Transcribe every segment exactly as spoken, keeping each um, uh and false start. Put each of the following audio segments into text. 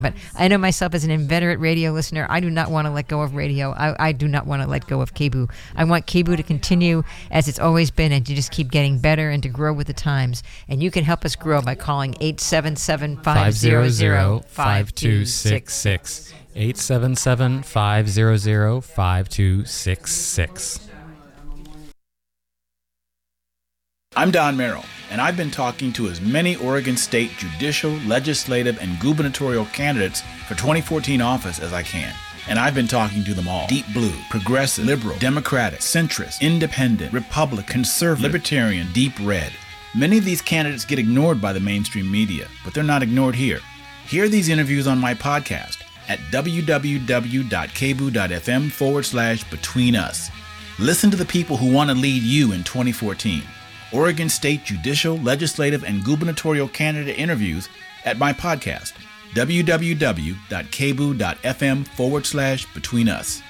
But I know myself as an inveterate radio listener, I do not want to let go of radio. I, I do not want to let go of K B O O. I want K B O O to continue as it's always been and to just keep getting better and to grow with the times. And you can help us grow by calling eight seven seven, five hundred, five two six six. eight seven seven, five hundred, five two six six. I'm Don Merrill, and I've been talking to as many Oregon State judicial, legislative, and gubernatorial candidates for twenty fourteen office as I can. And I've been talking to them all. Deep blue, progressive, liberal, democratic, centrist, independent, Republican, conservative, libertarian, deep red. Many of these candidates get ignored by the mainstream media, but they're not ignored here. Hear these interviews on my podcast at www.kboo.fm forward slash between us. Listen to the people who want to lead you in twenty fourteen. Oregon State judicial, legislative, and gubernatorial candidate interviews at my podcast, www.kboo.fm forward slash between us.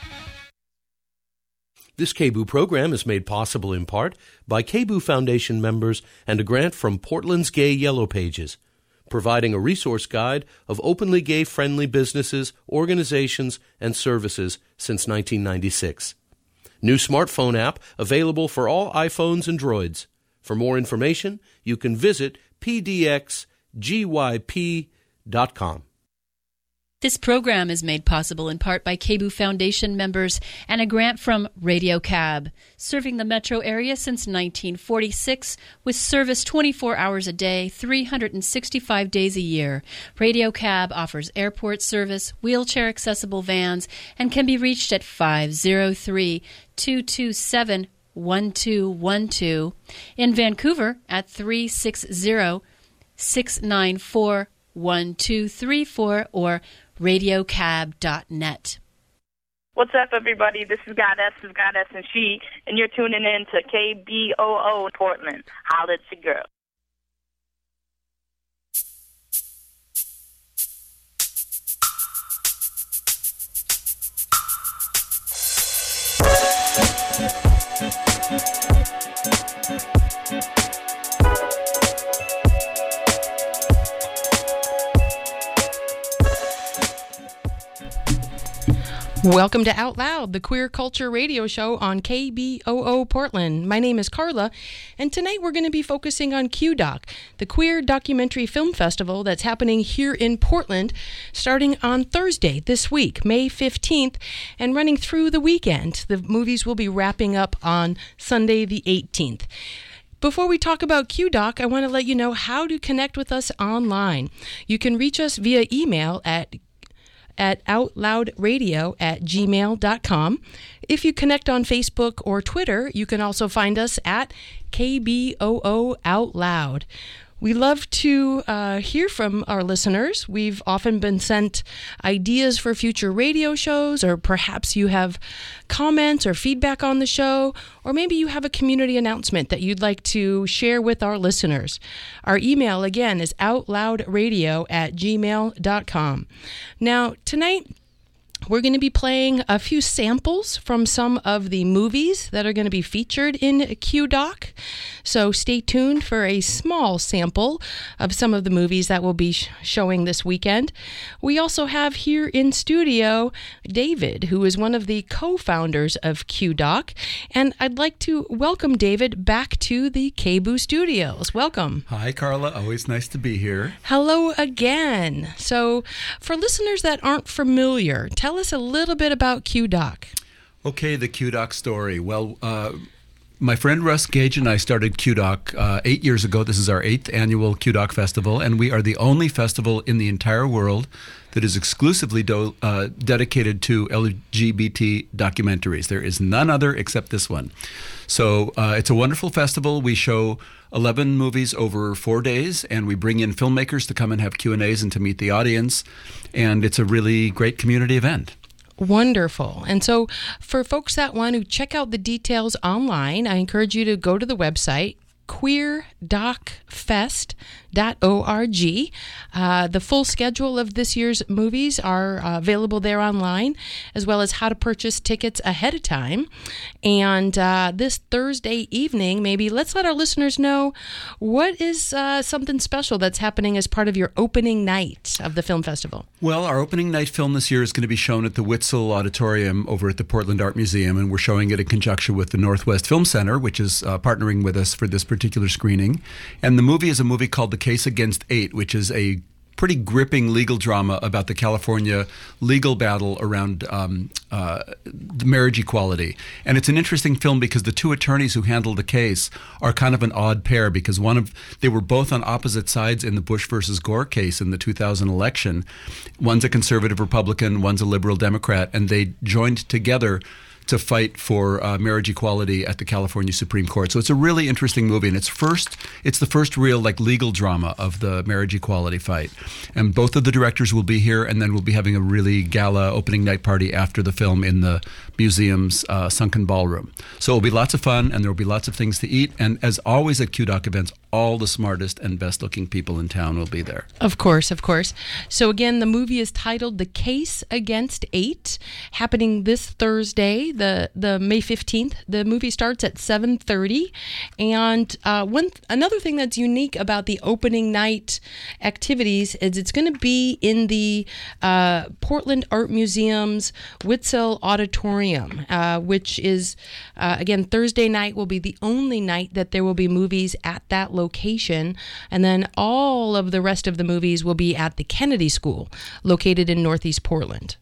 This K B O O program is made possible in part by K B O O Foundation members and a grant from Portland's Gay Yellow Pages, providing a resource guide of openly gay-friendly businesses, organizations, and services since nineteen ninety-six. New smartphone app available for all iPhones and Droids. For more information, you can visit p d x g y p dot com. This program is made possible in part by K B O O Foundation members and a grant from Radio Cab, serving the metro area since nineteen forty-six with service twenty-four hours a day, three hundred sixty-five days a year. Radio Cab offers airport service, wheelchair-accessible vans, and can be reached at five oh three, two two seven, one two one two, in Vancouver at three six zero, six nine four, one two three four or radio cab dot net. What's up, everybody? This is Goddess, this is Goddess and She, and you're tuning in to K B O O Portland. Holla at your girl. Welcome to Out Loud, the queer culture radio show on K B O O Portland. My name is Carla, and tonight we're going to be focusing on Q Doc, the queer documentary film festival that's happening here in Portland, starting on Thursday this week, May fifteenth, and running through the weekend. The movies will be wrapping up on Sunday the eighteenth. Before we talk about Q Doc, I want to let you know how to connect with us online. You can reach us via email at at outloudradio at gmail dot com. If you connect on Facebook or Twitter, you can also find us at K B O O Out Loud. We love to uh, hear from our listeners. We've often been sent ideas for future radio shows, or perhaps you have comments or feedback on the show, or maybe you have a community announcement that you'd like to share with our listeners. Our email, again, is outloudradio at gmail dot com. Now, tonight, we're going to be playing a few samples from some of the movies that are going to be featured in Q Doc. So stay tuned for a small sample of some of the movies that will be sh- showing this weekend. We also have here in studio David, who is one of the co-founders of Q Doc. And I'd like to welcome David back to the K B O O studios. Welcome. Hi, Carla. Always nice to be here. Hello again. So for listeners that aren't familiar, tell Tell us a little bit about Q Doc. Okay, the Q Doc story. Well, uh, my friend Russ Gage and I started Q Doc uh, eight years ago. This is our eighth annual Q Doc festival, and we are the only festival in the entire world that is exclusively do, uh, dedicated to L G B T documentaries. There is none other except this one. So uh, it's a wonderful festival. We show eleven movies over four days, and we bring in filmmakers to come and have Q and A's and to meet the audience, and it's a really great community event. Wonderful. And so for folks that want to check out the details online, I encourage you to go to the website, queer doc fest dot org. Uh, the full schedule of this year's movies are uh, available there online, as well as how to purchase tickets ahead of time. And uh, this Thursday evening, maybe let's let our listeners know what is uh, something special that's happening as part of your opening night of the film festival. Well, our opening night film this year is going to be shown at the Witzel Auditorium over at the Portland Art Museum, and we're showing it in conjunction with the Northwest Film Center, which is uh, partnering with us for this particular screening. And the movie is a movie called The Case Against Eight, which is a pretty gripping legal drama about the California legal battle around um, uh, marriage equality. And it's an interesting film because the two attorneys who handled the case are kind of an odd pair, because one of they were both on opposite sides in the Bush versus Gore case in the two thousand election. One's a conservative Republican, one's a liberal Democrat, and they joined together to fight for uh, marriage equality at the California Supreme Court. So it's a really interesting movie, and it's first it's the first real like legal drama of the marriage equality fight. And both of the directors will be here, and then we'll be having a really gala opening night party after the film in the museum's uh, sunken ballroom. So it'll be lots of fun, and there will be lots of things to eat. And as always at Q Doc events, all the smartest and best looking people in town will be there. Of course, of course. So again, the movie is titled The Case Against Eight, happening this Thursday, the, the May fifteenth. The movie starts at seven thirty. And uh, one another thing that's unique about the opening night activities is it's going to be in the uh, Portland Art Museum's Witzel Auditorium, uh, which is, uh, again, Thursday night will be the only night that there will be movies at that location. And then all of the rest of the movies will be at the Kennedy School, located in Northeast Portland.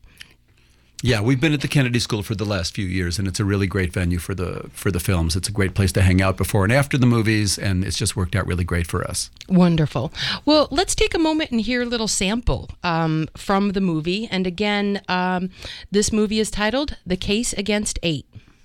Yeah, we've been at the Kennedy School for the last few years, and it's a really great venue for the for the films. It's a great place to hang out before and after the movies, and it's just worked out really great for us. Wonderful. Well, let's take a moment and hear a little sample um, from the movie. And again, um, this movie is titled The Case Against Eight.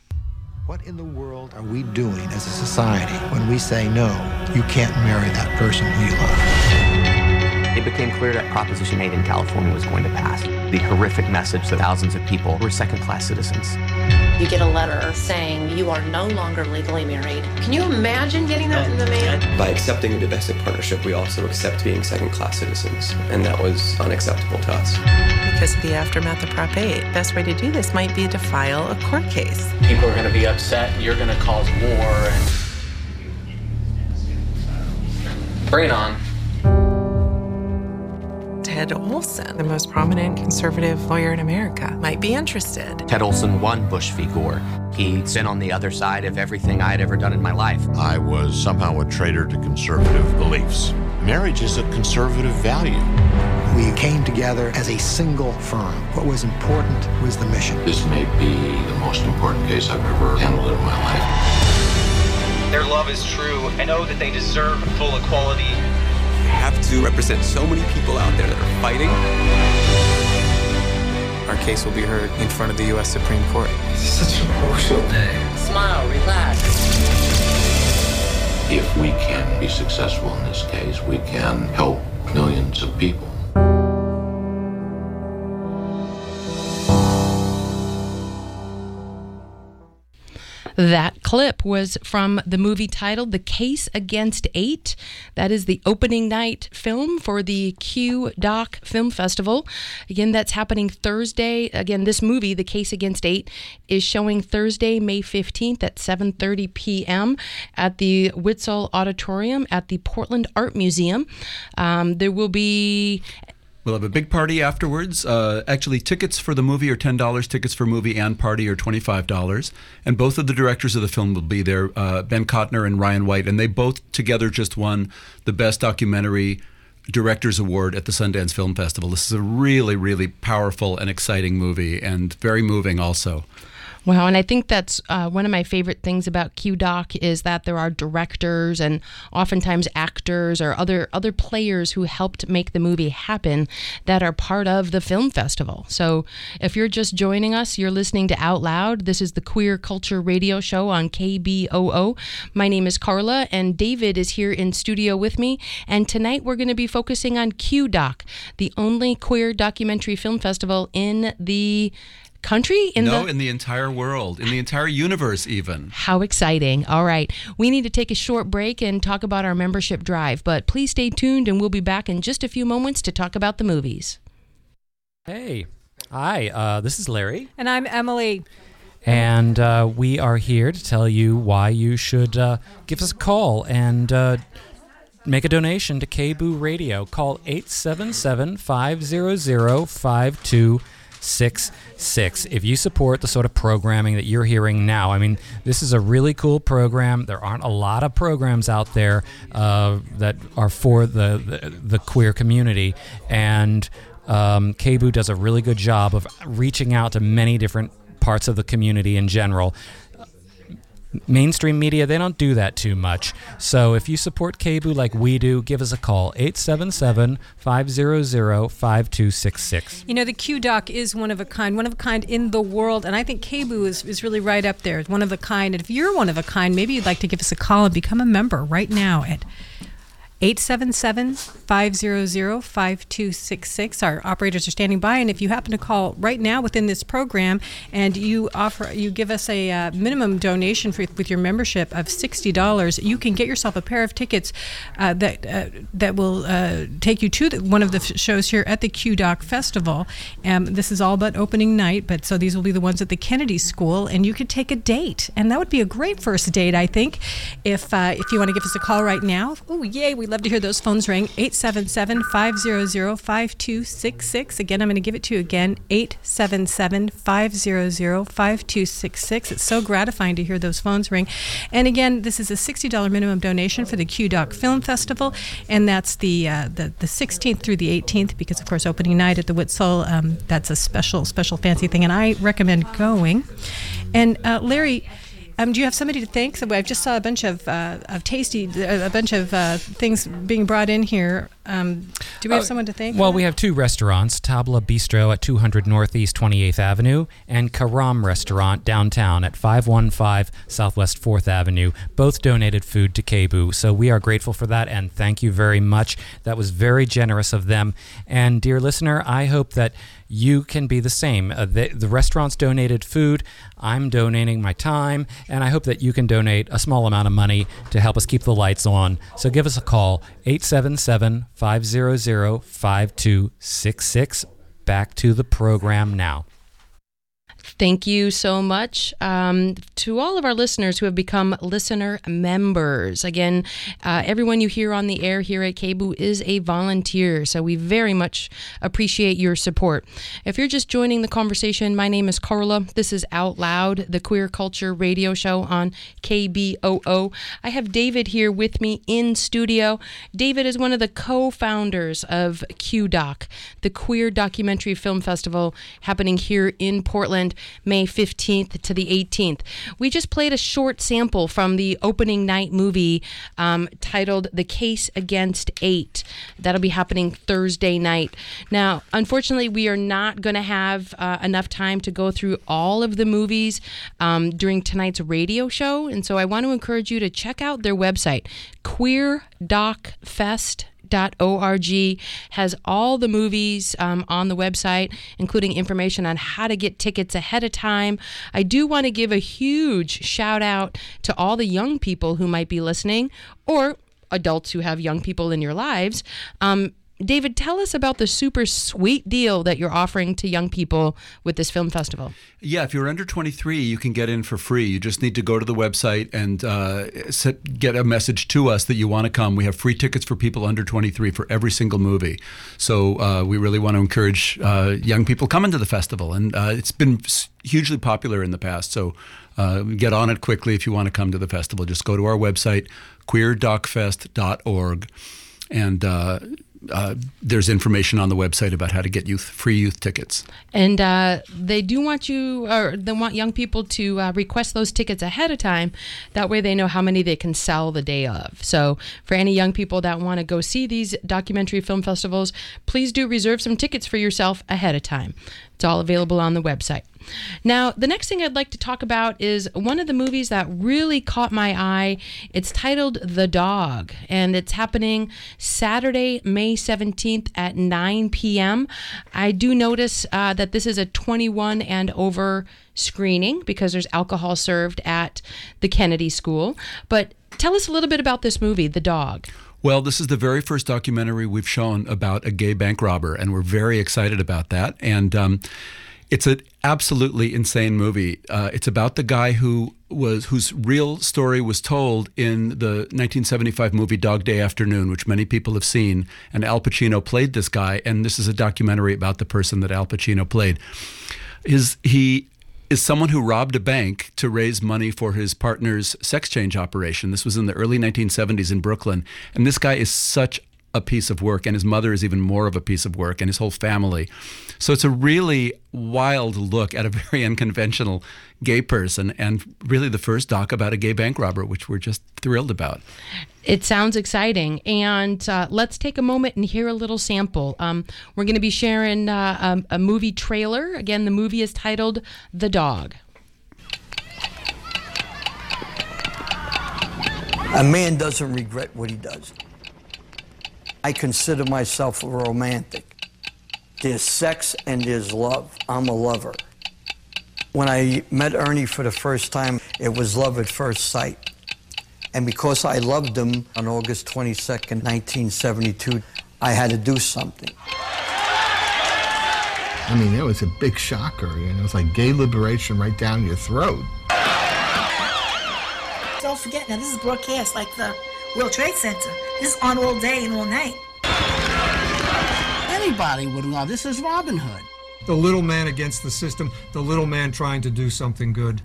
What in the world are we doing as a society when we say, no, you can't marry that person who you love? It became clear that Proposition eight in California was going to pass. The horrific message that thousands of people were second-class citizens. You get a letter saying you are no longer legally married. Can you imagine getting that in the mail? By accepting a domestic partnership, we also accept being second-class citizens, and that was unacceptable to us. Because of the aftermath of Prop eight, the best way to do this might be to file a court case. People are going to be upset, you're going to cause war, and... Bring it on. Ted Olson, the most prominent conservative lawyer in America, might be interested. Ted Olson won Bush v. Gore. He'd been on the other side of everything I had ever done in my life. I was somehow a traitor to conservative beliefs. Marriage is a conservative value. We came together as a single firm. What was important was the mission. This may be the most important case I've ever handled in my life. Their love is true. I know that they deserve full equality. Have to represent so many people out there that are fighting. Our case will be heard in front of the U S Supreme Court. It's such an emotional day. Smile, relax. If we can be successful in this case, we can help millions of people. That clip was from the movie titled The Case Against Eight. That is the opening night film for the Q Doc Film Festival. Again, that's happening Thursday. Again, this movie, The Case Against Eight, is showing Thursday, May fifteenth at seven thirty p.m. at the Witzel Auditorium at the Portland Art Museum. Um, there will be... We'll have a big party afterwards. Uh, actually, tickets for the movie are ten dollars. Tickets for movie and party are twenty-five dollars. And both of the directors of the film will be there, uh, Ben Kotner and Ryan White. And they both together just won the Best Documentary Directors Award at the Sundance Film Festival. This is a really, really powerful and exciting movie, and very moving also. Wow, and I think that's uh, one of my favorite things about Q Doc is that there are directors and oftentimes actors or other other players who helped make the movie happen that are part of the film festival. So if you're just joining us, you're listening to Out Loud. This is the Queer Culture Radio Show on K B O O. My name is Carla, and David is here in studio with me. And tonight we're going to be focusing on Q Doc, the only queer documentary film festival in the country? In no, the... in the entire world, in the entire universe even. How exciting. All right. We need to take a short break and talk about our membership drive, but please stay tuned and we'll be back in just a few moments to talk about the movies. Hey. Hi, uh, this is Larry. And I'm Emily. And uh, we are here to tell you why you should uh, give us a call and uh, make a donation to K B O O Radio. Call eight seven seven, five hundred, five two six six if you support the sort of programming that you're hearing now. I mean, this is a really cool program. There aren't a lot of programs out there uh, that are for the, the, the queer community. And um, K B O O does a really good job of reaching out to many different parts of the community in general. Mainstream media, they don't do that too much. So if you support K B O O like we do, give us a call, eight seven seven, five hundred, five two six six. You know, the Q-Doc is one of a kind, one of a kind in the world, and I think K B O O is, is really right up there, one of a kind. And if you're one of a kind, maybe you'd like to give us a call and become a member right now at eight seven seven, five hundred, five two six six. Our operators are standing by, and if you happen to call right now within this program and you offer, you give us a uh, minimum donation for, with your membership of sixty dollars, you can get yourself a pair of tickets uh, that uh, that will uh, take you to the, one of the f- shows here at the Q-Doc Festival. Um, this is all but opening night, but so these will be the ones at the Kennedy School, and you could take a date, and that would be a great first date, I think, if uh, if you want to give us a call right now. Oh, yay, we love to hear those phones ring. eight seven seven, five hundred, five two six six. Again, I'm going to give it to you again, eight seven seven, five hundred, five two six six. It's so gratifying to hear those phones ring. And again, this is a sixty dollars minimum donation for the Q-Doc Film Festival, and that's the, uh, the the sixteenth through the eighteenth, because of course opening night at the Witzel, um, that's a special, special fancy thing, and I recommend going. And uh, Larry, Um, do you have somebody to thank? So I just saw a bunch of uh, of tasty, a bunch of uh, things being brought in here. Um, do we have uh, someone to thank? Well, we have two restaurants, Tabla Bistro at two hundred Northeast twenty-eighth Avenue and Karam Restaurant downtown at five one five Southwest fourth Avenue. Both donated food to K B O O, so we are grateful for that, and thank you very much. That was very generous of them. And dear listener, I hope that you can be the same. Uh, the, the restaurants donated food. I'm donating my time, and I hope that you can donate a small amount of money to help us keep the lights on. So give us a call, eight seven seven, five hundred, five two six six. Back to the program now. Thank you so much um, to all of our listeners who have become listener members. Again, uh, everyone you hear on the air here at K B O O is a volunteer, so we very much appreciate your support. If you're just joining the conversation, my name is Carla. This is Out Loud, the queer culture radio show on K B O O. I have David here with me in studio. David is one of the co-founders of Q-Doc, the Queer Documentary Film Festival happening here in Portland, May fifteenth to the eighteenth. We just played a short sample from the opening night movie um, titled The Case Against Eight. That'll be happening Thursday night. Now, unfortunately, we are not going to have uh, enough time to go through all of the movies um, during tonight's radio show, and so I want to encourage you to check out their website, queer doc fest dot org. Has all the movies um, on the website, including information on how to get tickets ahead of time. I do want to give a huge shout out to all the young people who might be listening, or adults who have young people in your lives. Um, David, tell us about the super sweet deal that you're offering to young people with this film festival. Yeah, if you're under twenty-three, you can get in for free. You just need to go to the website and uh, set, get a message to us that you want to come. We have free tickets for people under twenty-three for every single movie. So uh, we really want to encourage uh, young people coming to the festival. And uh, it's been hugely popular in the past. So uh, get on it quickly if you want to come to the festival. Just go to our website, queer doc fest dot org, and uh, Uh, there's information on the website about how to get youth free youth tickets. And uh, they do want you, or they want young people to uh, request those tickets ahead of time. That way they know how many they can sell the day of. So for any young people that want to go see these documentary film festivals, please do reserve some tickets for yourself ahead of time. It's It's all available on the website. Now, the next thing I'd like to talk about is one of the movies that really caught my eye. It's titled The Dog, and it's happening Saturday, May seventeenth at nine p.m. I do notice uh, that this is a twenty-one and over screening because there's alcohol served at the Kennedy School. But tell us a little bit about this movie, The Dog. Well, this is the very first documentary we've shown about a gay bank robber, and we're very excited about that. And um, it's an absolutely insane movie. Uh, it's about the guy who was whose real story was told in the nineteen seventy-five movie Dog Day Afternoon, which many people have seen. And Al Pacino played this guy, and this is a documentary about the person that Al Pacino played. His he. is someone who robbed a bank to raise money for his partner's sex change operation. This was in the early nineteen seventies in Brooklyn. And this guy is such a piece of work, and his mother is even more of a piece of work, and his whole family. So it's a really wild look at a very unconventional gay person, and really the first doc about a gay bank robber, which we're just thrilled about. It sounds exciting. And uh, let's take a moment and hear a little sample. Um, we're going to be sharing uh, a, a movie trailer. Again, the movie is titled The Dog. A man doesn't regret what he does. I consider myself a romantic. There's sex and there's love. I'm a lover. When I met Ernie for the first time, it was love at first sight. And because I loved him on August twenty-second, nineteen seventy-two, I had to do something. I mean, it was a big shocker. You know, it's like gay liberation right down your throat. Don't forget, now this is broadcast like the World Trade Center. This is on all day and all night. Anybody would love this. Is Robin Hood. The little man against the system, the little man trying to do something good.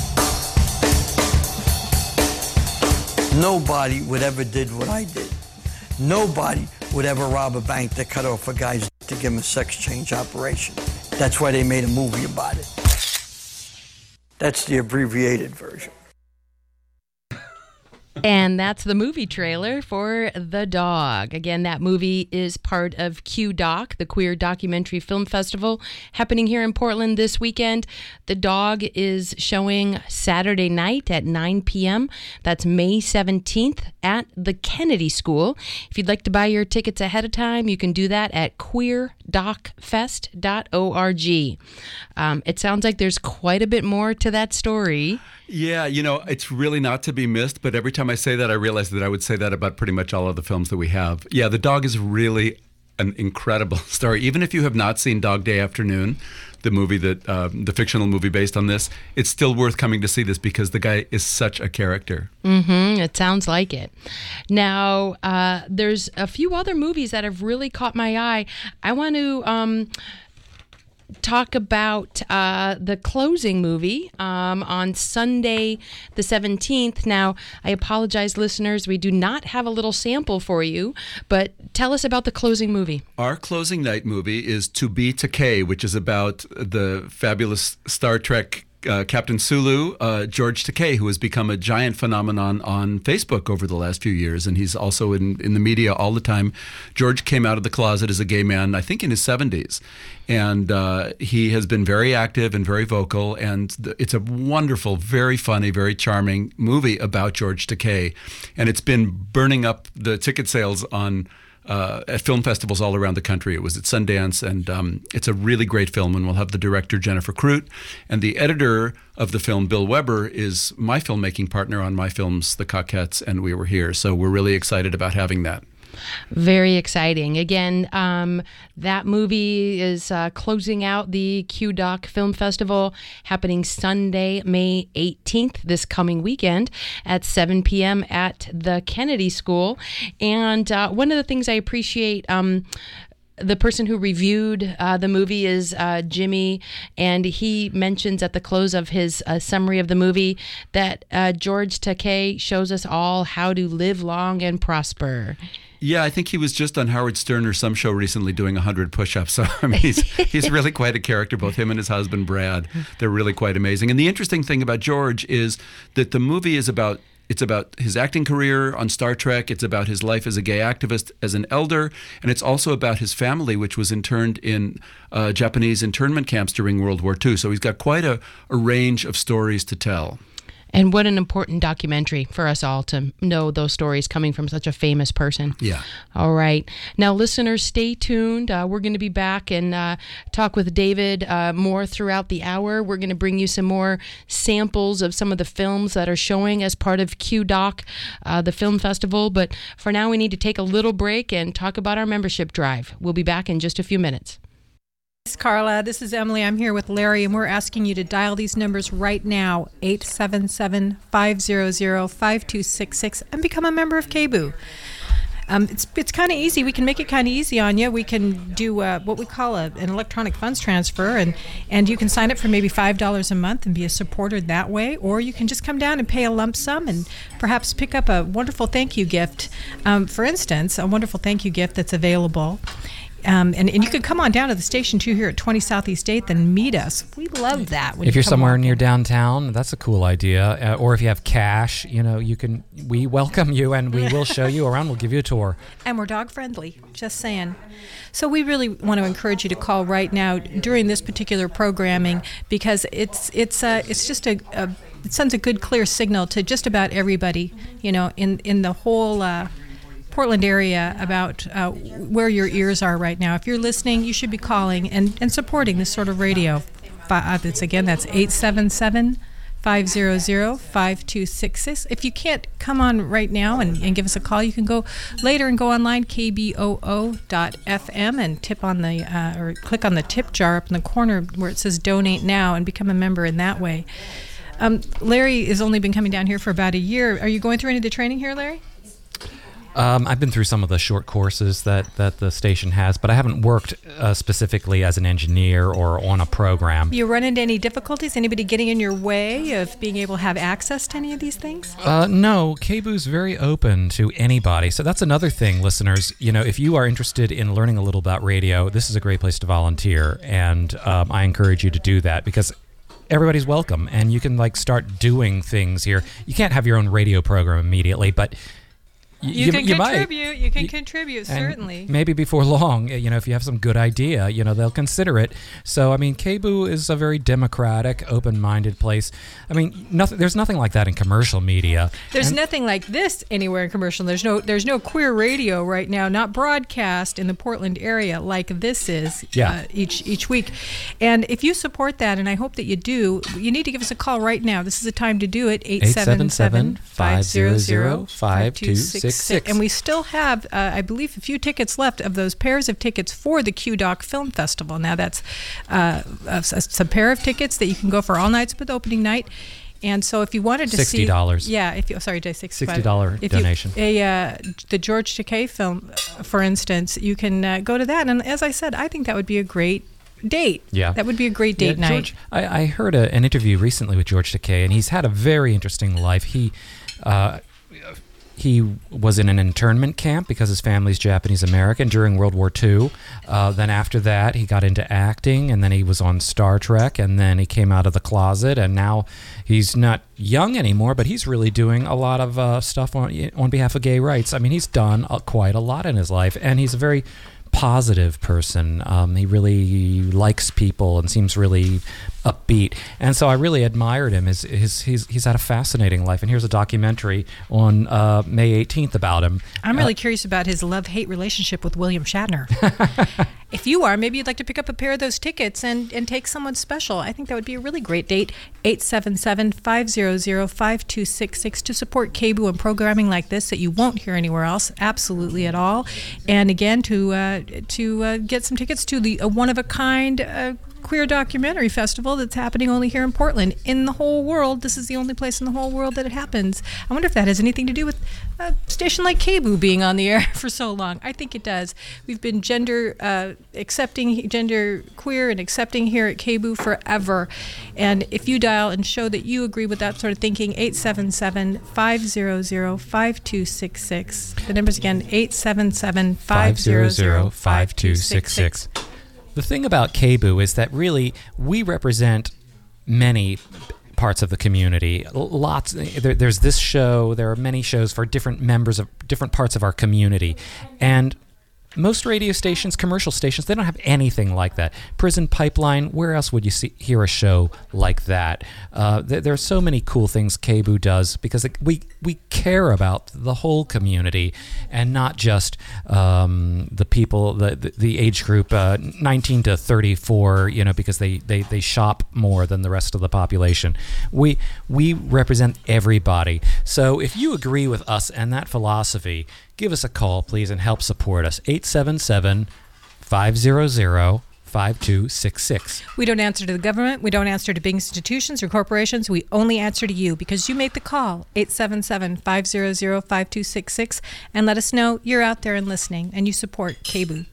Nobody would ever did what I did. Nobody would ever rob a bank to cut off a guy's to give him a sex change operation. That's why they made a movie about it. That's the abbreviated version. And that's the movie trailer for The Dog. Again, that movie is part of Q Doc, the Queer Documentary Film Festival, happening here in Portland this weekend. The Dog is showing Saturday night at nine p.m. That's May seventeenth at the Kennedy School. If you'd like to buy your tickets ahead of time, you can do that at queer doc fest dot org. Um, it sounds like there's quite a bit more to that story. Yeah, you know, it's really not to be missed, but every time I say that, I realize that I would say that about pretty much all of the films that we have. Yeah, The Dog is really an incredible story. Even if you have not seen Dog Day Afternoon, the movie that, uh, the fictional movie based on this, it's still worth coming to see this because the guy is such a character. Mm-hmm. It sounds like it. Now, uh, there's a few other movies that have really caught my eye. I want to... Um, talk about uh, the closing movie um, on Sunday the seventeenth. Now, I apologize, listeners. We do not have a little sample for you, but tell us about the closing movie. Our closing night movie is To Be Takei, which is about the fabulous Star Trek Uh, Captain Sulu, uh, George Takei, who has become a giant phenomenon on Facebook over the last few years, and he's also in, in the media all the time. George came out of the closet as a gay man, I think in his seventies, and uh, he has been very active and very vocal, and th- it's a wonderful, very funny, very charming movie about George Takei, and it's been burning up the ticket sales on Uh, at film festivals all around the country. It was at Sundance, and um, it's a really great film, and we'll have the director, Jennifer Crute, and the editor of the film, Bill Weber, is my filmmaking partner on my films, The Coquettes, and We Were Here, so we're really excited about having that. Very exciting. Again, um, that movie is uh, closing out the Q Doc Film Festival, happening Sunday, May eighteenth, this coming weekend at seven p.m. at the Kennedy School. And uh, one of the things I appreciate, um, the person who reviewed uh, the movie is uh, Jimmy, and he mentions at the close of his uh, summary of the movie that uh, George Takei shows us all how to live long and prosper. Yeah, I think he was just on Howard Stern or some show recently doing one hundred push-ups. So I mean, he's, he's really quite a character, both him and his husband, Brad. They're really quite amazing. And the interesting thing about George is that the movie is about It's about his acting career on Star Trek. It's about his life as a gay activist, as an elder. And it's also about his family, which was interned in uh, Japanese internment camps during World War Two. So he's got quite a, a range of stories to tell. And what an important documentary for us all to know those stories coming from such a famous person. Yeah. All right. Now, listeners, stay tuned. Uh, we're going to be back and uh, talk with David uh, more throughout the hour. We're going to bring you some more samples of some of the films that are showing as part of Q Doc, uh, the film festival. But for now, we need to take a little break and talk about our membership drive. We'll be back in just a few minutes. This is Carla. This is Emily. I'm here with Larry, and we're asking you to dial these numbers right now, eight seven seven, five hundred, five two six six, and become a member of K B O O. Um, it's it's kind of easy. We can make it kind of easy on you. We can do uh, what we call a, an electronic funds transfer, and, and you can sign up for maybe five dollars a month and be a supporter that way, or you can just come down and pay a lump sum and perhaps pick up a wonderful thank you gift. Um, for instance, a wonderful thank you gift that's available. Um, and, and you could come on down to the station, too, here at twenty Southeast eighth and meet us. We love that. When if you you're come somewhere walking. near downtown, that's a cool idea. Uh, or if you have cash, you know, you can. We welcome you, and we will show you around. We'll give you a tour. And we're dog friendly, just saying. So we really want to encourage you to call right now during this particular programming, because it's it's uh, it's just a, a it sends a good, clear signal to just about everybody, you know, in in the whole Uh, Portland area about uh, where your ears are right now. If you're listening, you should be calling and, and supporting this sort of radio. Uh, it's again, that's eight seven seven, five hundred, five two six six. If you can't come on right now and, and give us a call, you can go later and go online, k b o o dot f m, and tip on the uh, or click on the tip jar up in the corner where it says donate now and become a member in that way. Um, Larry has only been coming down here for about a year. Are you going through any of the training here, Larry? Um, I've been through some of the short courses that, that the station has, but I haven't worked uh, specifically as an engineer or on a program. You run into any difficulties? Anybody getting in your way of being able to have access to any of these things? Uh, no, K B O O's very open to anybody. So that's another thing, listeners. You know, if you are interested in learning a little about radio, this is a great place to volunteer, and um, I encourage you to do that because everybody's welcome, and you can like start doing things here. You can't have your own radio program immediately, but You, you can you contribute. Might. You can you, contribute, certainly. Maybe before long, you know, if you have some good idea, you know, they'll consider it. So, I mean, K B O O is a very democratic, open-minded place. I mean, nothing. There's nothing like that in commercial media. There's and, nothing like this anywhere in commercial. There's no there's no queer radio right now, not broadcast in the Portland area like this is yeah. uh, each each week. And if you support that, and I hope that you do, you need to give us a call right now. This is the time to do it. eight seven seven, five hundred, five two six six. And we still have, uh, I believe, a few tickets left of those pairs of tickets for the Q Doc Film Festival. Now, that's uh, a, a pair of tickets that you can go for all nights with opening night. And so if you wanted to sixty dollars. see... Yeah, if you, sorry, did I say sixty dollars if donation. You, a, uh, the George Takei film, for instance, you can uh, go to that. And as I said, I think that would be a great date. Yeah. That would be a great date yeah, night. George, I, I heard a, an interview recently with George Takei, and he's had a very interesting life. He... Uh, He was in an internment camp because his family's Japanese American during World War Two. Uh, then after that, he got into acting, and then he was on Star Trek, and then he came out of the closet, and now he's not young anymore, but he's really doing a lot of uh, stuff on on behalf of gay rights. I mean, he's done uh, quite a lot in his life, and he's a very positive person. Um, he really likes people and seems really upbeat, and so I really admired him. His, his, he's he's had a fascinating life, and here's a documentary on uh, May eighteenth about him. I'm really uh, curious about his love-hate relationship with William Shatner. If you are, maybe you'd like to pick up a pair of those tickets and, and take someone special. I think that would be a really great date. eight seven seven, five hundred, five two six six to support K B O O and programming like this that you won't hear anywhere else, absolutely at all. And again, to uh, to uh, get some tickets to the uh, one-of-a-kind uh, queer documentary festival that's happening only here in Portland. In the whole world, this is the only place in the whole world that it happens. I wonder if that has anything to do with a station like K B O O being on the air for so long. I think it does. We've been gender uh, accepting, gender queer and accepting here at K B O O forever. And if you dial and show that you agree with that sort of thinking, eight seven seven, five hundred, five two six six. The numbers again, eight seven seven, five hundred, five two six six. The thing about K B O O is that really we represent many parts of the community. Lots. There, there's this show. There are many shows for different members of different parts of our community, and most radio stations, commercial stations, they don't have anything like that. Prison Pipeline, where else would you see hear a show like that? Uh, th- there are so many cool things K B O O does because it, we we care about the whole community and not just um, the people, the the, the age group uh, nineteen to thirty-four, you know, because they, they, they shop more than the rest of the population. We we represent everybody. So if you agree with us and that philosophy, give us a call, please, and help support us. eight seven seven, five hundred, five two six six. We don't answer to the government. We don't answer to big institutions or corporations. We only answer to you because you make the call. eight seven seven, five hundred, five two six six. And let us know you're out there and listening and you support K B O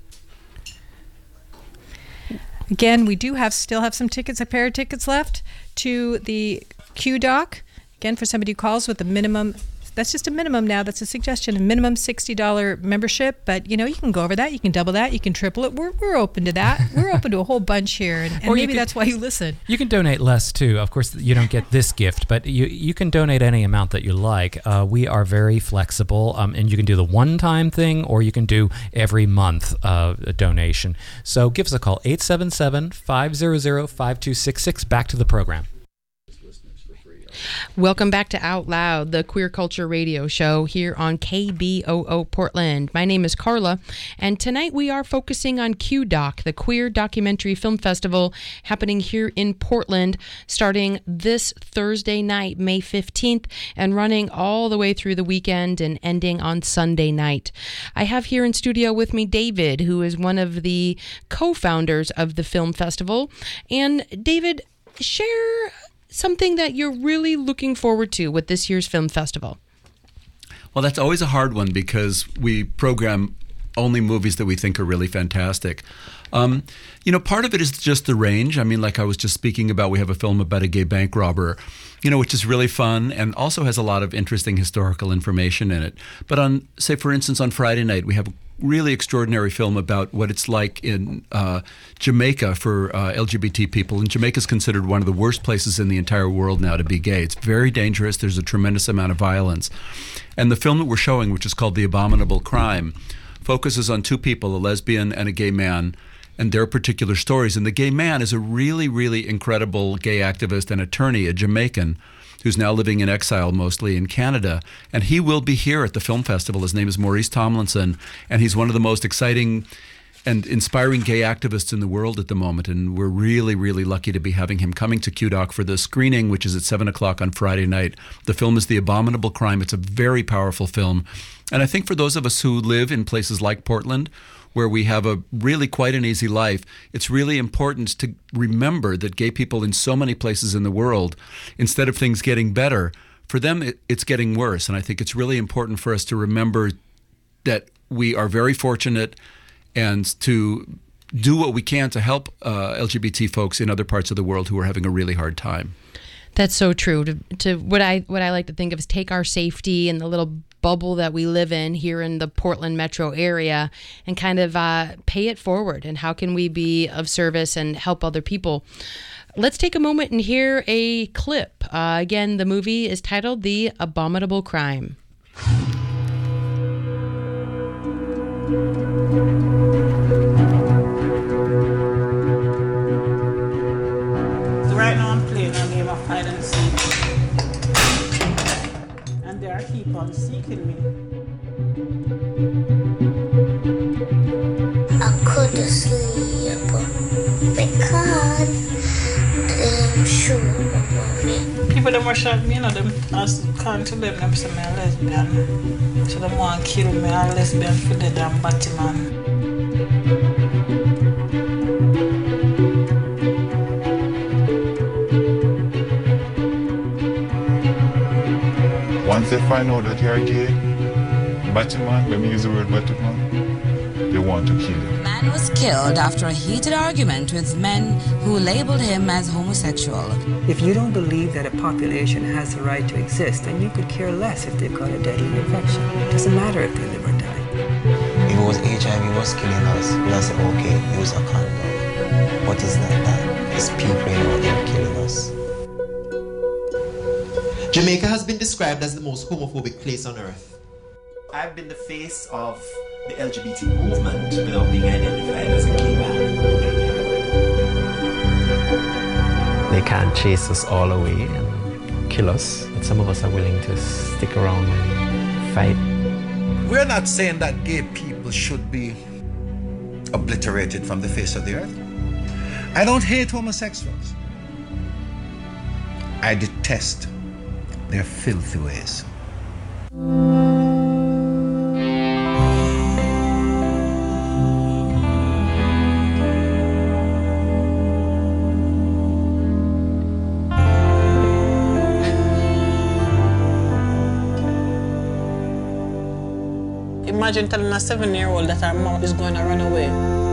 O. Again, we do have still have some tickets, a pair of tickets left to the Q Doc. Again, for somebody who calls with a minimum, that's just a minimum now. That's a suggestion, a minimum sixty dollars membership. But, you know, you can go over that. You can double that. You can triple it. We're we're open to that. We're open to a whole bunch here. And, and Or you maybe could- that's why you listen. You can donate less, too. Of course, you don't get this gift, but you, you can donate any amount that you like. Uh, we are very flexible, um, and you can do the one-time thing, or you can do every month uh, a donation. So give us a call, eight seven seven, five hundred, five two six six. Back to the program. Welcome back to Out Loud, the queer culture radio show here on K B O O Portland. My name is Carla, and tonight we are focusing on Q Doc, the Queer Documentary Film Festival happening here in Portland, starting this Thursday night, May fifteenth, and running all the way through the weekend and ending on Sunday night. I have here in studio with me David, who is one of the co-founders of the film festival. And David, share something that you're really looking forward to with this year's film festival. Well, that's always a hard one because we program only movies that we think are really fantastic. Um, you know, part of it is just the range. I mean, like I was just speaking about, we have a film about a gay bank robber, you know, which is really fun and also has a lot of interesting historical information in it. But on, say, for instance, on Friday night, we have a really extraordinary film about what it's like in uh, Jamaica for uh, L G B T people. And Jamaica is considered one of the worst places in the entire world now to be gay. It's very dangerous. There's a tremendous amount of violence. And the film that we're showing, which is called The Abominable Crime, focuses on two people, a lesbian and a gay man, and their particular stories. And the gay man is a really, really incredible gay activist and attorney, a Jamaican, who's now living in exile mostly in Canada. And he will be here at the film festival. His name is Maurice Tomlinson, and he's one of the most exciting and inspiring gay activists in the world at the moment. And we're really, really lucky to be having him coming to Q Doc for the screening, which is at seven o'clock on Friday night. The film is The Abominable Crime. It's a very powerful film. And I think for those of us who live in places like Portland, where we have a really quite an easy life, it's really important to remember that gay people in so many places in the world, instead of things getting better, for them it, it's getting worse. And I think it's really important for us to remember that we are very fortunate and to do what we can to help uh, L G B T folks in other parts of the world who are having a really hard time. That's so true. To, to what I what I like to think of is take our safety and the little bubble that we live in here in the Portland metro area and kind of uh, pay it forward. And how can we be of service and help other people? Let's take a moment and hear a clip. Uh, again, the movie is titled The Abominable Crime. So right now I'm playing a game of hide and seek. And they are keep on seeking me. I couldn't sleep because I'm sure about it. People that were shot me, you know, them as come to them, them say me a lesbian. So them want to kill me a lesbian for the damn Batman. Once they find out that you're gay, Batman, when we use the word Batman, they want to kill you. A man was killed after a heated argument with men who labeled him as homosexual. If you don't believe that a population has the right to exist, then you could care less if they've got a deadly infection. It doesn't matter if they live or die. If it was H I V was killing us, we'd have said, okay, use a condom. But it's not that. It's people out there killing us. Jamaica has been described as the most homophobic place on earth. I've been the face of the L G B T movement without being identified as a gay man. They can't chase us all away and kill us, but some of us are willing to stick around and fight. We're not saying that gay people should be obliterated from the face of the earth. I don't hate homosexuals. I detest their filthy ways. Imagine telling a seven-year-old that our mom is going to run away.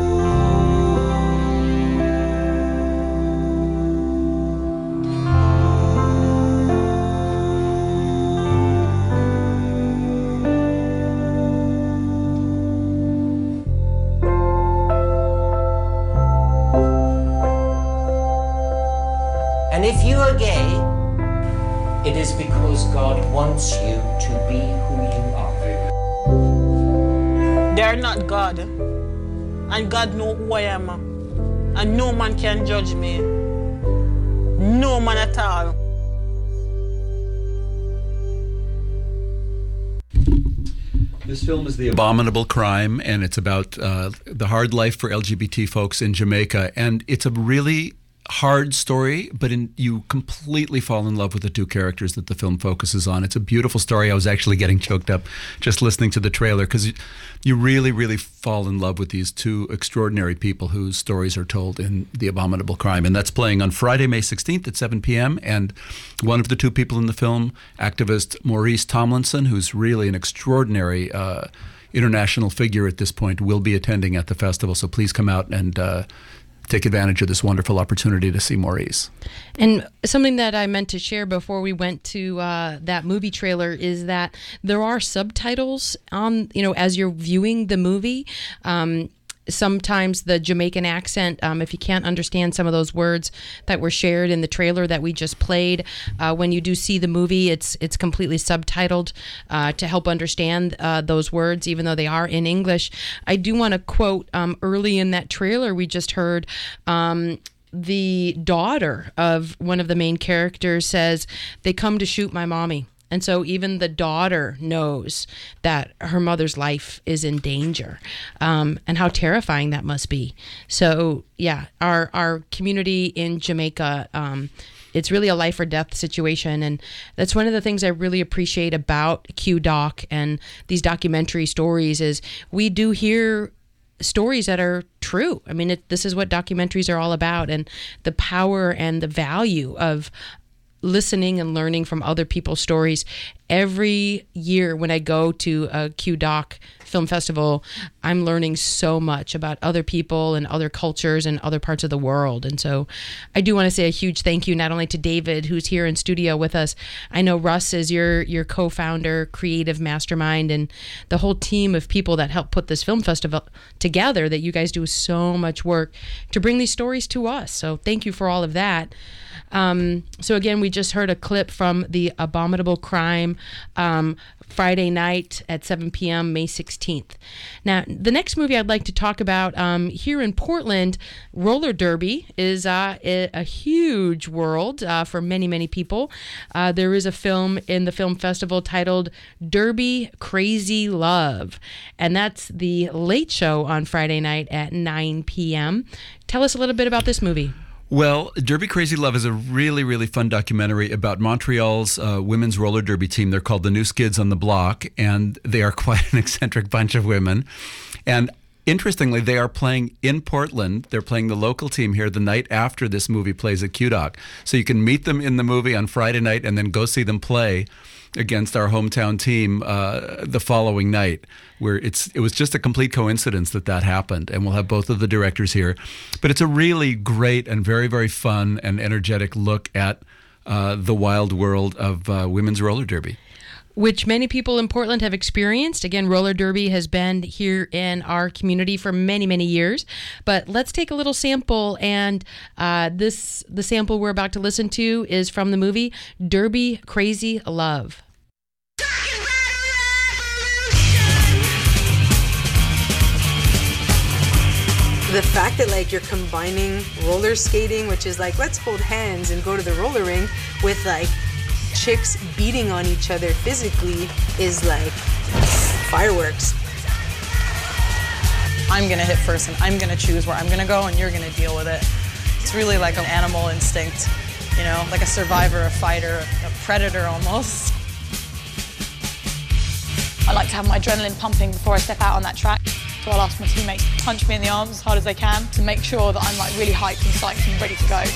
And if you are gay, it is because God wants you to be who you are. They are not God, and God knows who I am, and no man can judge me. No man at all. This film is The Abominable Crime, and it's about uh, the hard life for L G B T folks in Jamaica. And it's a really hard story, but in, you completely fall in love with the two characters that the film focuses on. It's a beautiful story. I was actually getting choked up just listening to the trailer because you, you really, really fall in love with these two extraordinary people whose stories are told in The Abominable Crime. And that's playing on Friday, May sixteenth at seven p.m. And one of the two people in the film, activist Maurice Tomlinson, who's really an extraordinary uh, international figure at this point, will be attending at the festival. So please come out and uh, take advantage of this wonderful opportunity to see Maurice. And something that I meant to share before we went to uh, that movie trailer is that there are subtitles on, you know, as you're viewing the movie. Um, sometimes the Jamaican accent, um, if you can't understand some of those words that were shared in the trailer that we just played, uh, when you do see the movie, it's it's completely subtitled uh, to help understand uh, those words, even though they are in English. I do want to quote um, early in that trailer we just heard, um, the daughter of one of the main characters says, "They come to shoot my mommy." And so even the daughter knows that her mother's life is in danger, um, and how terrifying that must be. So, yeah, our our community in Jamaica, um, it's really a life or death situation. And that's one of the things I really appreciate about Q Doc and these documentary stories is we do hear stories that are true. I mean, it, this is what documentaries are all about, and the power and the value of listening and learning from other people's stories. Every year when I go to a Q Doc film festival, I'm learning so much about other people and other cultures and other parts of the world. And so I do want to say a huge thank you not only to David, who's here in studio with us. I know Russ is your your co-founder, creative mastermind, and the whole team of people that helped put this film festival together, that you guys do so much work to bring these stories to us. So thank you for all of that. Um, so again, we just heard a clip from The Abominable Crime, um, Friday night at seven p.m., May sixteenth. Now, the next movie I'd like to talk about, um, here in Portland, roller derby is uh, a, a huge world uh, for many, many people. Uh, there is a film in the film festival titled Derby Crazy Love, and that's the late show on Friday night at nine p.m. Tell us a little bit about this movie. Well, Derby Crazy Love is a really, really fun documentary about Montreal's uh, women's roller derby team. They're called the New Skids on the Block, and they are quite an eccentric bunch of women. And interestingly, they are playing in Portland. They're playing the local team here the night after this movie plays at Q Doc. So you can meet them in the movie on Friday night and then go see them play against our hometown team uh, the following night, where it's it was just a complete coincidence that that happened. And we'll have both of the directors here. But it's a really great and very, very fun and energetic look at uh, the wild world of uh, women's roller derby. which many people in Portland have experienced. Again, roller derby has been here in our community for many, many years. But let's take a little sample, and uh, this the sample we're about to listen to is from the movie Derby Crazy Love. The fact that like you're combining roller skating, which is like let's hold hands and go to the roller rink, with like chicks beating on each other physically is like fireworks. I'm gonna hit first and I'm gonna choose where I'm gonna go and you're gonna deal with it. It's really like an animal instinct, you know, like a survivor, a fighter, a predator almost. I like to have my adrenaline pumping before I step out on that track. So I'll ask my teammates to punch me in the arms as hard as they can to make sure that I'm like really hyped and psyched and ready to go.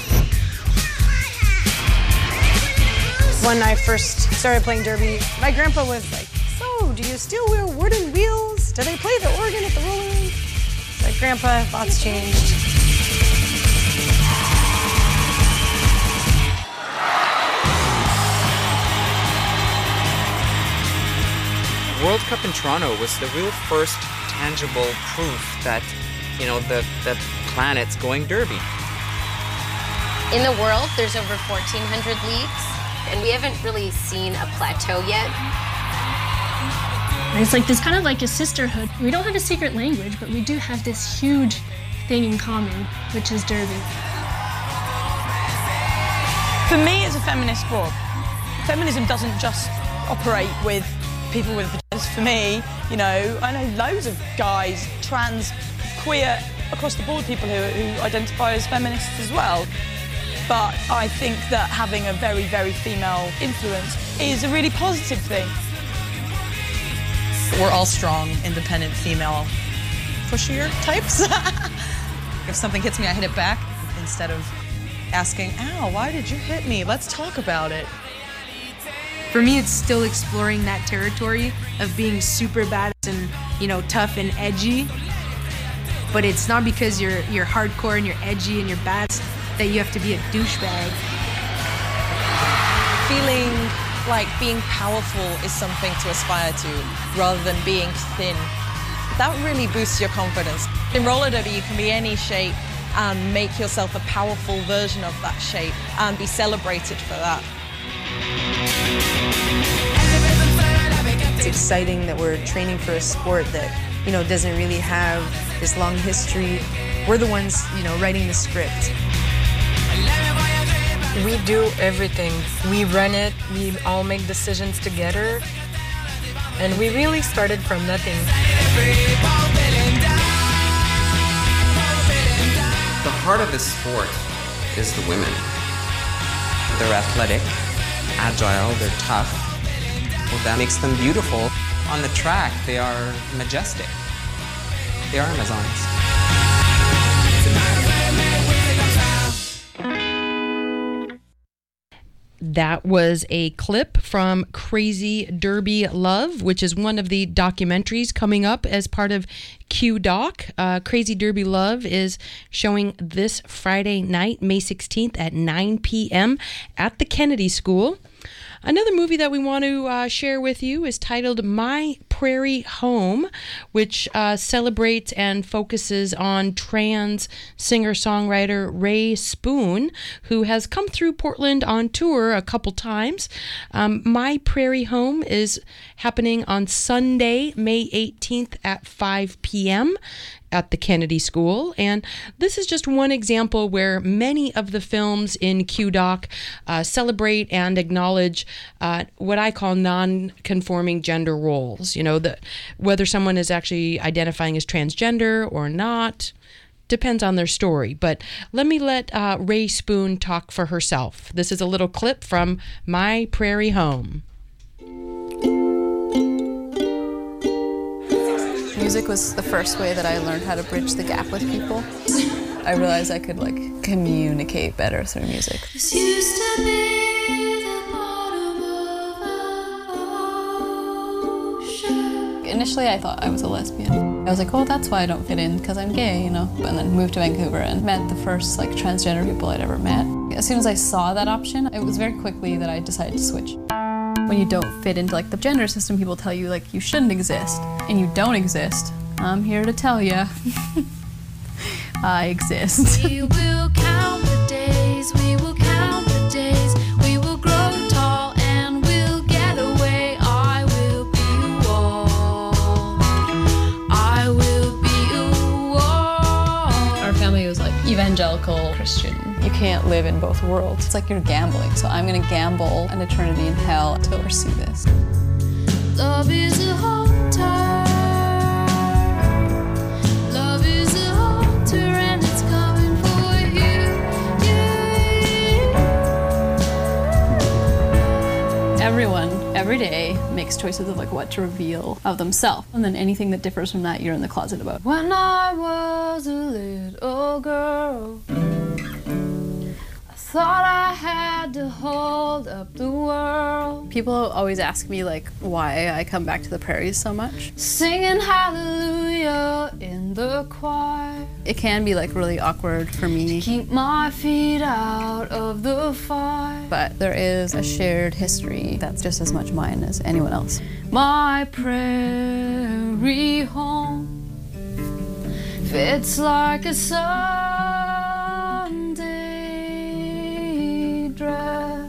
When I first started playing derby, my grandpa was like, so, do you still wear wooden wheels? Do they play the organ at the roller rink? Like, Grandpa, lots changed. World Cup in Toronto was the real first tangible proof that, you know, the, the planet's going derby. In the world, there's over fourteen hundred leagues, and we haven't really seen a plateau yet. It's like this kind of like a sisterhood. We don't have a secret language, but we do have this huge thing in common, which is derby. For me, it's a feminist sport. Feminism doesn't just operate with people with vaginas. For me, you know, I know loads of guys, trans, queer, across the board people who, who identify as feminists as well. But I think that having a very, very female influence is a really positive thing. We're all strong, independent, female, pushier types. If something hits me, I hit it back instead of asking, ow, why did you hit me? Let's talk about it. For me, it's still exploring that territory of being super badass and, you know, tough and edgy. But it's not because you're you're hardcore and you're edgy and you're badass that you have to be a douchebag. Feeling like being powerful is something to aspire to rather than being thin. That really boosts your confidence. In roller derby, you can be any shape and make yourself a powerful version of that shape and be celebrated for that. It's exciting that we're training for a sport that, you know, doesn't really have this long history. We're the ones, you know, writing the script. We do everything. We run it, we all make decisions together, and we really started from nothing. The heart of this sport is the women. They're athletic, agile, they're tough. Well, that makes them beautiful. On the track, they are majestic. They are Amazons. That was a clip from Crazy Derby Love, which is one of the documentaries coming up as part of Q Doc. Uh, Crazy Derby Love is showing this Friday night, May sixteenth at nine p.m. at the Kennedy School. Another movie that we want to uh, share with you is titled My Prairie Home, which uh, celebrates and focuses on trans singer-songwriter Ray Spoon, who has come through Portland on tour a couple times. Um, My Prairie Home is happening on Sunday, May eighteenth at five p.m. at the Kennedy School. And this is just one example where many of the films in Q Doc uh, celebrate and acknowledge uh, what I call non-conforming gender roles. You know, the, whether someone is actually identifying as transgender or not depends on their story. But let me let uh, Ray Spoon talk for herself. This is a little clip from My Prairie Home. Music was the first way that I learned how to bridge the gap with people. I realized I could like communicate better through music. This used to be the bottom of the ocean. Initially, I thought I was a lesbian. I was like, oh, that's why I don't fit in, because I'm gay, you know? And then moved to Vancouver and met the first like transgender people I'd ever met. As soon as I saw that option, it was very quickly that I decided to switch. when you don't fit into like the gender system, people tell you like you shouldn't exist and you don't exist. I'm here to tell you, I exist. We will count the days, we will count the days, we will grow tall and we'll get away. I will be a wall, I will be a wall. Our family was like evangelical Christian. You can't live in both worlds. It's like you're gambling. So I'm gonna gamble an eternity in hell to pursue this. Love is a hunter, love is a hunter and it's coming for you, you, you. Everyone, every day, makes choices of like what to reveal of themselves. And then anything that differs from that, you're in the closet about. When I was a little girl, thought I had to hold up the world. People always ask me like why I come back to the prairies so much. Singing hallelujah in the choir. It can be like really awkward for me. Keep my feet out of the fire. But there is a shared history that's just as much mine as anyone else. My prairie home fits like a Sunday dress.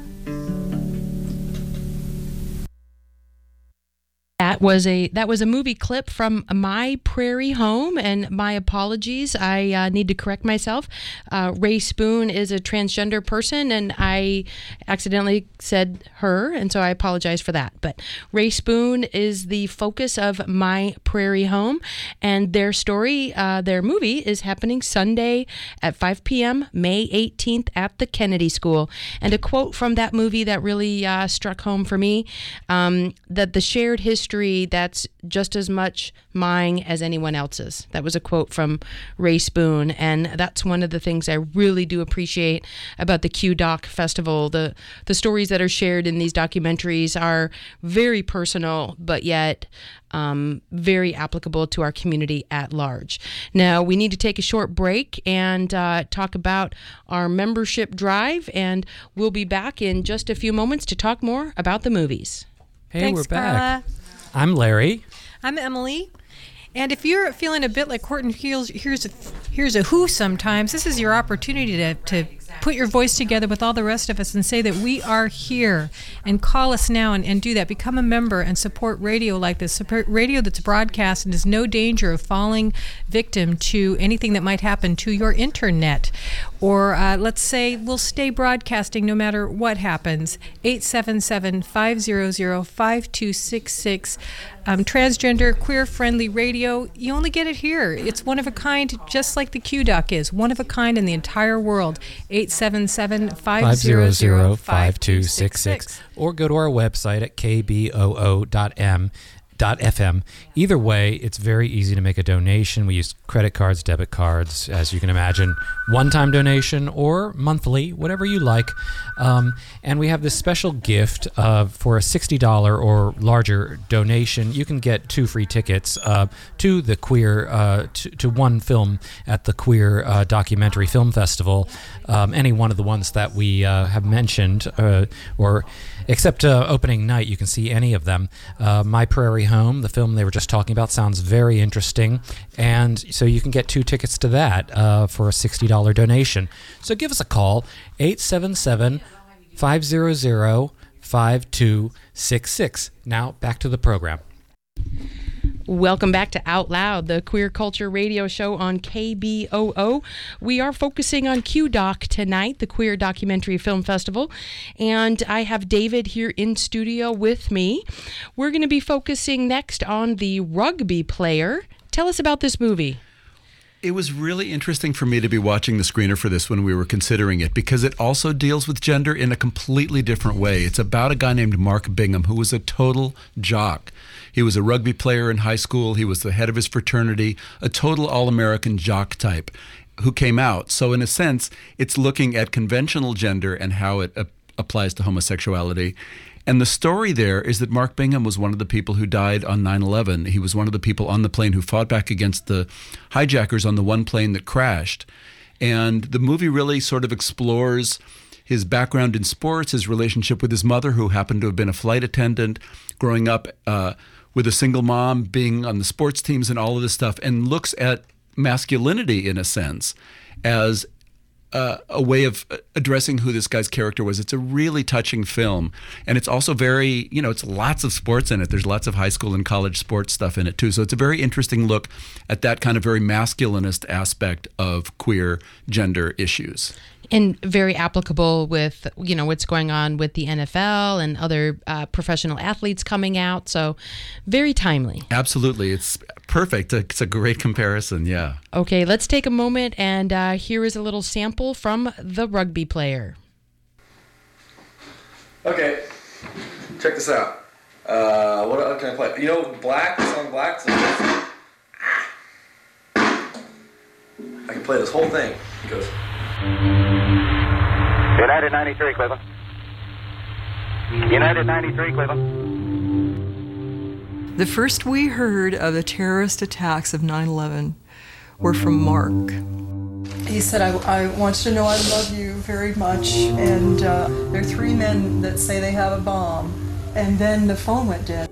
That was a that was a movie clip from My Prairie Home, and my apologies. I uh, need to correct myself. Uh, Ray Spoon is a transgender person, and I accidentally said her, and so I apologize for that. But Ray Spoon is the focus of My Prairie Home, and their story, uh, their movie, is happening Sunday at five p.m., May eighteenth at the Kennedy School. And a quote from that movie that really uh, struck home for me, um, that the shared history that's just as much mine as anyone else's. That was a quote from Ray Spoon, and that's one of the things I really do appreciate about the Q Doc Festival. The the stories that are shared in these documentaries are very personal, but yet um, very applicable to our community at large. Now, we need to take a short break and uh, talk about our membership drive, and we'll be back in just a few moments to talk more about the movies. Hey, Thanks, we're back. Carla. I'm Larry. I'm Emily. And if you're feeling a bit like Horton feels, here's a, here's a who sometimes, this is your opportunity to, to put your voice together with all the rest of us and say that we are here, and call us now and, and do that. Become a member and support radio like this. Support radio that's broadcast and is no danger of falling victim to anything that might happen to your internet. Or uh, let's say we'll stay broadcasting no matter what happens. eight seven seven, five zero zero, five two six six. Um, transgender, queer-friendly radio. You only get it here. It's one of a kind, just like the Q Doc is. One of a kind in the entire world. eight seven seven, five zero zero, five two six six. Or go to our website at k b o o dot m. .fm. Either way, it's very easy to make a donation. We use credit cards, debit cards, as you can imagine, one-time donation or monthly, whatever you like. Um, and we have this special gift uh, for a sixty dollars or larger donation. You can get two free tickets uh, to the queer, uh, to, to one film at the Queer uh, Documentary Film Festival. Um, any one of the ones that we uh, have mentioned, uh, or except uh, opening night, you can see any of them. Uh, My Prairie Home, the film they were just talking about, sounds very interesting. And so you can get two tickets to that uh, for a sixty dollars donation. So give us a call, eight seven seven, five zero zero, five two six six. Now, back to the program. Welcome back to Out Loud, the queer culture radio show on K B O O. We are focusing on Q Doc tonight, the Queer Documentary Film Festival, and I have David here in studio with me. We're going to be focusing next on The Rugby Player. Tell us about this movie. It was really interesting for me to be watching the screener for this when we were considering it, because it also deals with gender in a completely different way. It's about a guy named Mark Bingham, who was a total jock. He was a rugby player in high school. He was the head of his fraternity, a total all-American jock type who came out. So in a sense, it's looking at conventional gender and how it uh, applies to homosexuality. And the story there is that Mark Bingham was one of the people who died on nine eleven. He was one of the people on the plane who fought back against the hijackers on the one plane that crashed. And the movie really sort of explores his background in sports, his relationship with his mother, who happened to have been a flight attendant, growing up uh, with a single mom, being on the sports teams and all of this stuff, and looks at masculinity, in a sense, as Uh, a way of addressing who this guy's character was. It's a really touching film. And it's also very, you know, it's lots of sports in it. There's lots of high school and college sports stuff in it, too. So it's a very interesting look at that kind of very masculinist aspect of queer gender issues. And very applicable with, you know, what's going on with the N F L and other uh, professional athletes coming out. So very timely. Absolutely. It's perfect. It's a great comparison. Yeah. Okay, let's take a moment, and uh, here is a little sample from The Rugby Player. Okay, check this out. Uh, what can I play? You know, Black, the song Black? So ah. I can play this whole thing. It goes... United ninety-three, Cleveland. United ninety-three, Cleveland. The first we heard of the terrorist attacks of nine eleven were from Mark. He said, I, I want you to know I love you very much, and uh, there are three men that say they have a bomb. And then the phone went dead.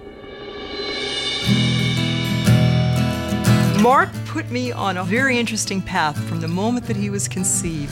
Mark put me on a very interesting path from the moment that he was conceived.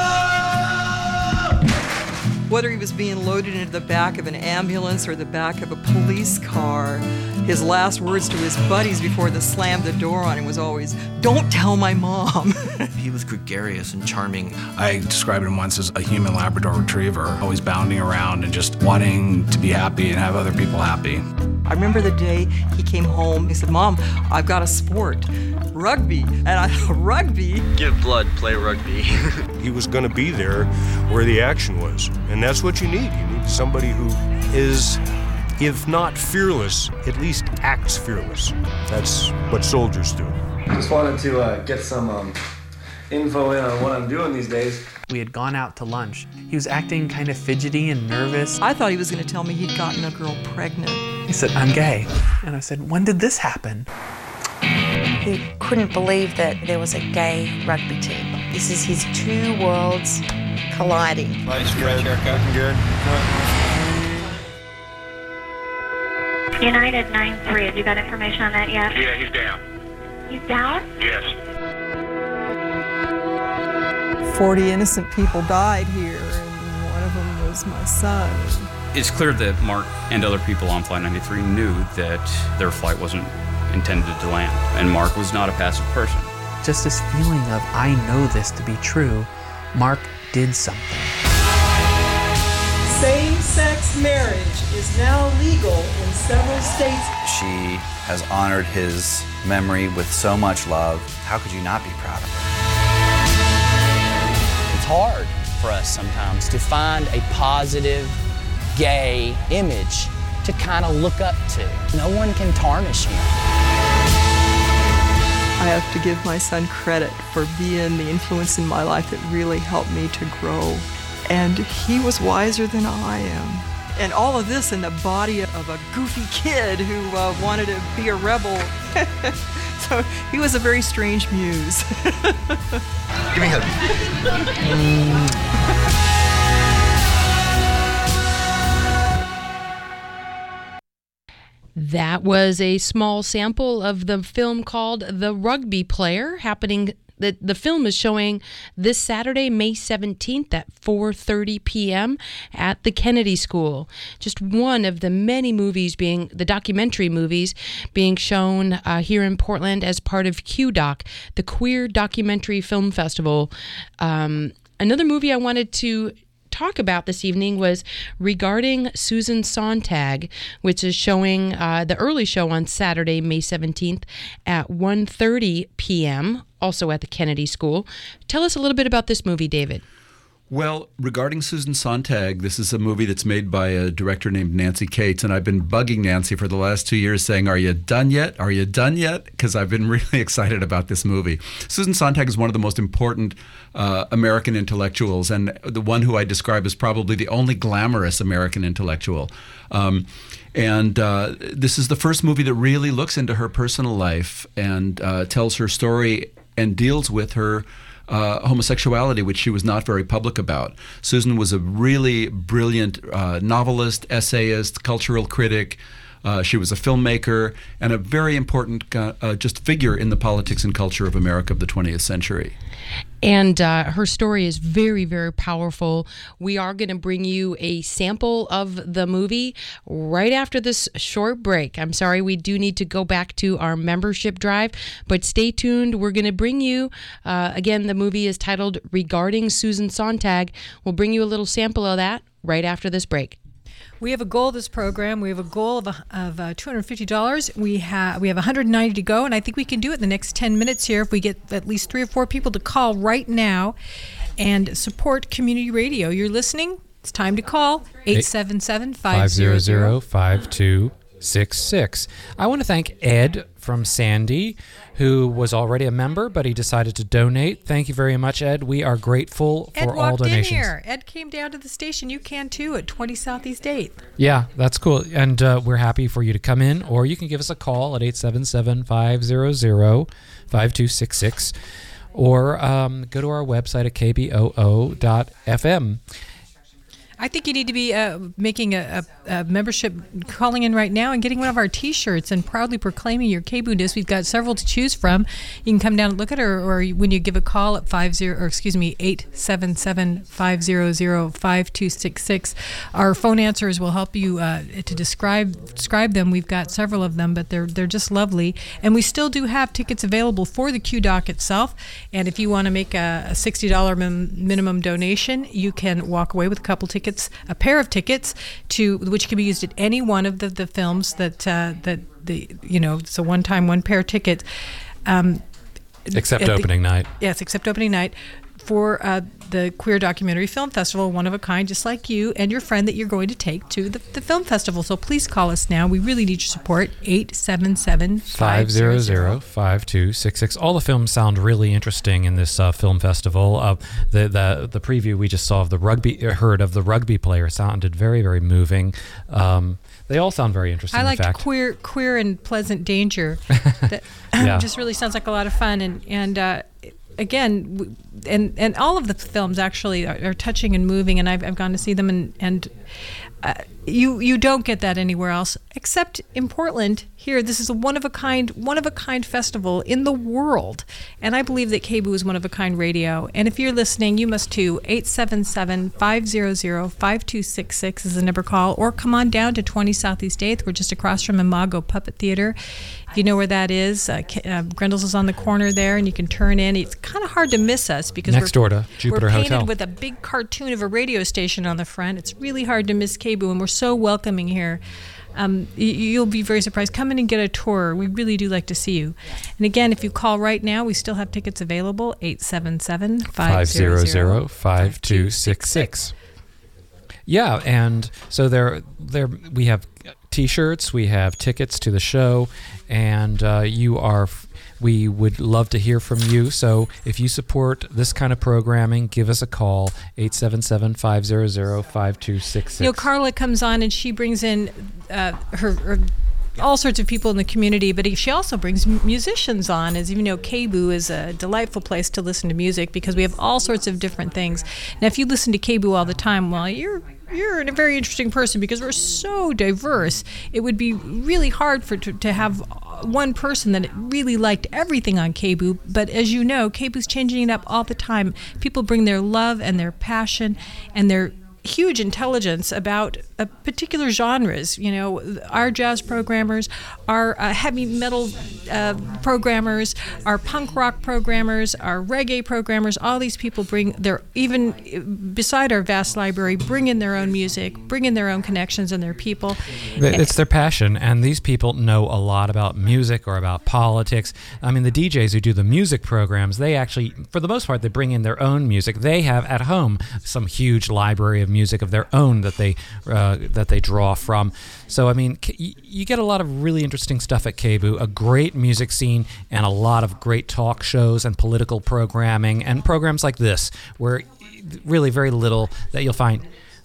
Whether he was being loaded into the back of an ambulance or the back of a police car, his last words to his buddies before they slammed the door on him was always, "Don't tell my mom." He was gregarious and charming. I described him once as a human Labrador retriever, always bounding around and just wanting to be happy and have other people happy. I remember the day he came home, he said, "Mom, I've got a sport, rugby." And I thought, rugby? Give blood, play rugby. He was going to be there where the action was. And that's what you need. You need somebody who is, if not fearless, at least acts fearless. That's what soldiers do. Just wanted to uh, get some um, info in on what I'm doing these days. We had gone out to lunch. He was acting kind of fidgety and nervous. I thought he was going to tell me he'd gotten a girl pregnant. He said, "I'm gay." And I said, "When did this happen?" He couldn't believe that there was a gay rugby team. This is his two worlds colliding. Nice, good. Looking good. United nine three, have you got information on that yet? Yeah, he's down. He's down? Yes. Forty innocent people died here, and one of them was my son. It's clear that Mark and other people on Flight ninety-three knew that their flight wasn't intended to land, and Mark was not a passive person. Just this feeling of, I know this to be true, Mark did something. Same-sex marriage is now legal in several states. She has honored his memory with so much love. How could you not be proud of her? It's hard for us sometimes to find a positive gay image to kind of look up to. No one can tarnish him. I have to give my son credit for being the influence in my life that really helped me to grow. And he was wiser than I am. And all of this in the body of a goofy kid who uh, wanted to be a rebel. So he was a very strange muse. Give me a hug. That was a small sample of the film called The Rugby Player, happening. The, the film is showing this Saturday, May seventeenth at four thirty p.m. at the Kennedy School. Just one of the many movies being, the documentary movies being shown uh, here in Portland as part of Q Doc, the Queer Documentary Film Festival. Um, another movie I wanted to talk about this evening was Regarding Susan Sontag, which is showing uh, the early show on Saturday, May seventeenth at one thirty p.m., also at the Kennedy School. Tell us a little bit about this movie, David. Well, Regarding Susan Sontag, this is a movie that's made by a director named Nancy Cates, and I've been bugging Nancy for the last two years saying, are you done yet? Are you done yet? Because I've been really excited about this movie. Susan Sontag is one of the most important uh, American intellectuals, and the one who I describe as probably the only glamorous American intellectual. Um, and uh, this is the first movie that really looks into her personal life and uh, tells her story and deals with her uh, homosexuality, which she was not very public about. Susan was a really brilliant uh, novelist, essayist, cultural critic. Uh, she was a filmmaker and a very important uh, uh, just figure in the politics and culture of America of the twentieth century. And uh, her story is very, very powerful. We are going to bring you a sample of the movie right after this short break. I'm sorry, we do need to go back to our membership drive, but stay tuned. We're going to bring you, uh, again, the movie is titled Regarding Susan Sontag. We'll bring you a little sample of that right after this break. We have a goal of this program. We have a goal of, a, of uh, two hundred fifty dollars. We have we have one hundred ninety to go, and I think we can do it in the next ten minutes here if we get at least three or four people to call right now and support community radio. You're listening? It's time to call eight seven seven, five hundred, five two six six. I want to thank Ed from Sandy, who was already a member, but he decided to donate. Thank you very much, Ed. We are grateful Ed for all donations. In here. Ed came down to the station. You can too at twenty Southeast eighth. Yeah, that's cool. And uh, we're happy for you to come in, or you can give us a call at eight seven seven, five hundred, five two six six, or um, go to our website at k b o o dot f m. I think you need to be uh, making a, a, a membership, calling in right now and getting one of our T-shirts and proudly proclaiming your K B O ness. We've got several to choose from. You can come down and look at it, or, or when you give a call at five zero, or excuse me, eight seven seven, five hundred, five two six six. Our phone answers will help you uh, to describe describe them. We've got several of them, but they're they're just lovely. And we still do have tickets available for the Q Doc itself. And if you want to make a, a sixty dollars min- minimum donation, you can walk away with a couple tickets. A pair of tickets to which can be used at any one of the, the films that uh, that the you know it's a one time one pair ticket. Um, except opening the, night. Yes, except opening night for uh, the Queer Documentary Film Festival, one of a kind, just like you and your friend that you're going to take to the, the film festival. So please call us now. We really need your support. eight seven seven, five hundred, five two six six. All the films sound really interesting in this uh, film festival. Uh, the, the the preview we just saw of the rugby, heard of the rugby player sounded very, very moving. Um, they all sound very interesting. I liked in fact. queer, queer and pleasant danger. That Yeah. just really sounds like a lot of fun. And and uh, again, w- and and all of the films actually are, are touching and moving. And I've I've gone to see them, and and uh, you you don't get that anywhere else except in Portland. Here, this is a one of a kind one of a kind festival in the world, and I believe that K B O is one of a kind radio. And if you're listening, you must too. eight seven seven, five hundred, five two six six is the number call, or come on down to twenty Southeast eighth. We're just across from Imago Puppet Theater. If you know where that is, uh, uh, Grendel's is on the corner there, and you can turn in. It's kind of hard to miss us because Next we're, door to Jupiter we're painted Hotel. with a big cartoon of a radio station on the front. It's really hard to miss K B O, and we're so welcoming here. Um, you, you'll be very surprised. Come in and get a tour. We really do like to see you. And again, if you call right now, we still have tickets available. eight seven seven, five hundred, five two six six. Yeah, and so there, there we have T-shirts, we have tickets to the show, and uh, you are. We would love to hear from you. So if you support this kind of programming, give us a call, eight seven seven, five hundred, five two six six. You know, Carla comes on and she brings in uh, her, her all sorts of people in the community, but she also brings musicians on. As you know, K B O is a delightful place to listen to music because we have all sorts of different things. Now, if you listen to K B O all the time, well, you're you're a very interesting person because we're so diverse. It would be really hard for to, to have one person that really liked everything on K B O. But as you know, K B O's changing it up all the time. People bring their love and their passion and their huge intelligence about uh, particular genres. You know, our jazz programmers, our uh, heavy metal uh, programmers, our punk rock programmers, our reggae programmers, all these people bring their, even beside our vast library, bring in their own music, bring in their own connections and their people. It's their passion, and these people know a lot about music or about politics. I mean, the D Js who do the music programs, they actually, for the most part, they bring in their own music. They have at home some huge library of music of their own that they uh, that they draw from. So I mean, c- you get a lot of really interesting stuff at K B O, a great music scene, and a lot of great talk shows and political programming and programs like this, where really very little that you'll find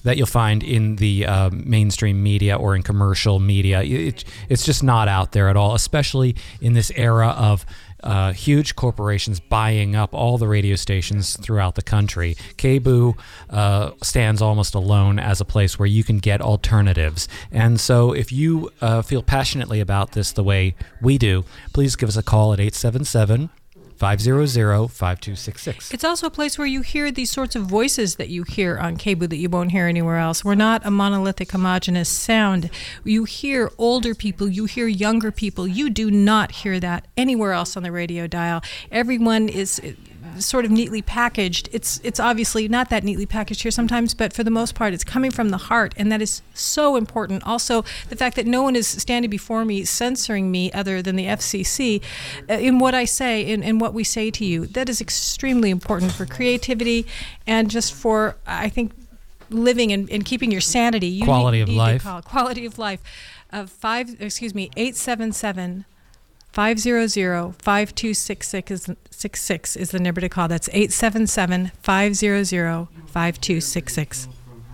that you'll find in the uh, mainstream media or in commercial media. It, it's just not out there at all, especially in this era of Uh, huge corporations buying up all the radio stations throughout the country. K B O O uh, stands almost alone as a place where you can get alternatives. And so if you uh, feel passionately about this the way we do, please give us a call at eight seven seven, five hundred, five two six six. It's also a place where you hear these sorts of voices that you hear on K B O O that you won't hear anywhere else. We're not a monolithic, homogenous sound. You hear older people, you hear younger people. You do not hear that anywhere else on the radio dial. Everyone is sort of neatly packaged. It's it's obviously not that neatly packaged here sometimes, but for the most part, it's coming from the heart, and that is so important. Also, the fact that no one is standing before me censoring me other than the F C C uh, in what I say, in, in what we say to you, that is extremely important for creativity and just for, I think, living and, and keeping your sanity. You quality need, of need life. To call, quality of life. Uh, five, excuse me, eight seven seven, five hundred, five two six six is, six six is the number to call. That's eight seven seven, five hundred, five two six six.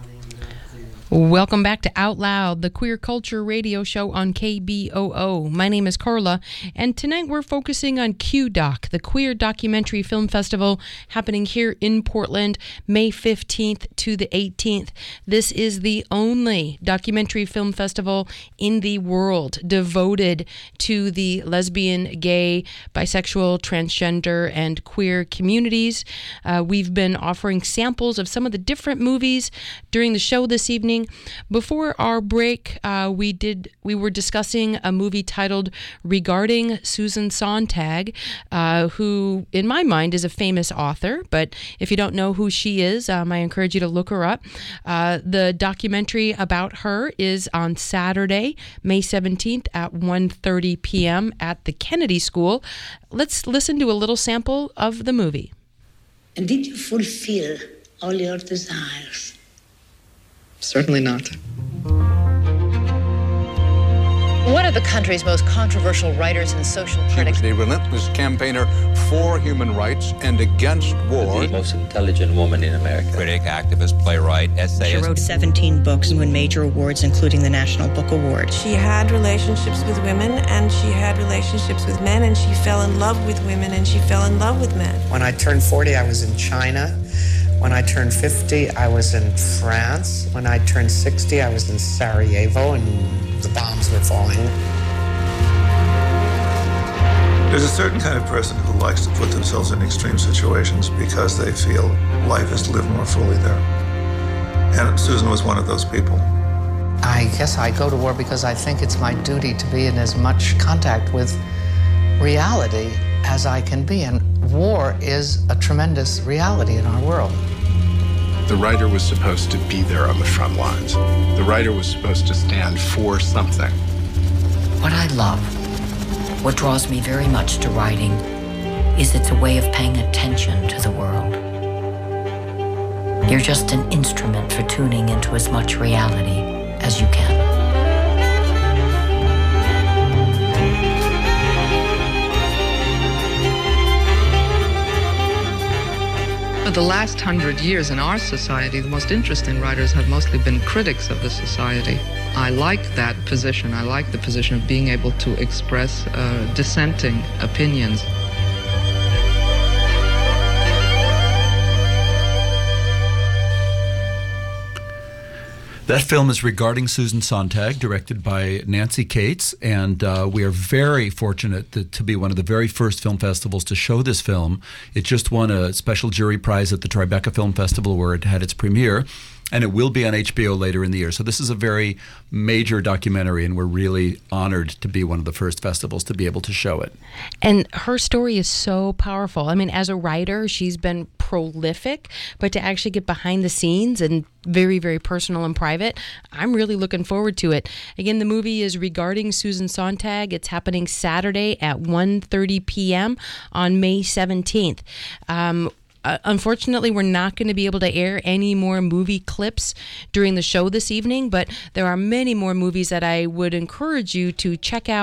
Welcome back to Out Loud, the queer culture radio show on K B O O. My name is Carla, and tonight we're focusing on Q Doc, the Queer Documentary Film Festival happening here in Portland, May fifteenth to the eighteenth. This is the only documentary film festival in the world devoted to the lesbian, gay, bisexual, transgender, and queer communities. Uh, we've been offering samples of some of the different movies during the show this evening. Before our break, uh, we did we were discussing a movie titled Regarding Susan Sontag, uh, who, in my mind, is a famous author. But if you don't know who she is, um, I encourage you to look her up. Uh, the documentary about her is on Saturday, May seventeenth at one thirty p.m. at the Kennedy School. Let's listen to a little sample of the movie. And did you fulfill all your desires? Certainly not. One of the country's most controversial writers and social critics. She was a relentless campaigner for human rights and against war. The most intelligent woman in America. Critic, activist, playwright, essayist. She wrote seventeen books and won major awards, including the National Book Award. She had relationships with women, and she had relationships with men, and she fell in love with women, and she fell in love with men. When I turned forty, I was in China. When I turned fifty, I was in France. When I turned sixty, I was in Sarajevo, and the bombs were falling. There's a certain kind of person who likes to put themselves in extreme situations because they feel life is lived more fully there. And Susan was one of those people. I guess I go to war because I think it's my duty to be in as much contact with reality as I can be. And war is a tremendous reality in our world. The writer was supposed to be there on the front lines. The writer was supposed to stand for something. What I love, what draws me very much to writing, is it's a way of paying attention to the world. You're just an instrument for tuning into as much reality as you can. For the last hundred years in our society, the most interesting writers have mostly been critics of the society. I like that position. I like the position of being able to express uh, dissenting opinions. That film is Regarding Susan Sontag, directed by Nancy Cates, and uh, we are very fortunate to, to be one of the very first film festivals to show this film. It just won a special jury prize at the Tribeca Film Festival where it had its premiere, and it will be on H B O later in the year. So this is a very major documentary, and we're really honored to be one of the first festivals to be able to show it. And her story is so powerful. I mean, as a writer, she's been prolific, but to actually get behind the scenes and very, very personal and private, I'm really looking forward to it. Again, the movie is Regarding Susan Sontag. It's happening Saturday at one thirty p.m. on May seventeenth. Um, Uh, unfortunately, we're not going to be able to air any more movie clips during the show this evening, but there are many more movies that I would encourage you to check out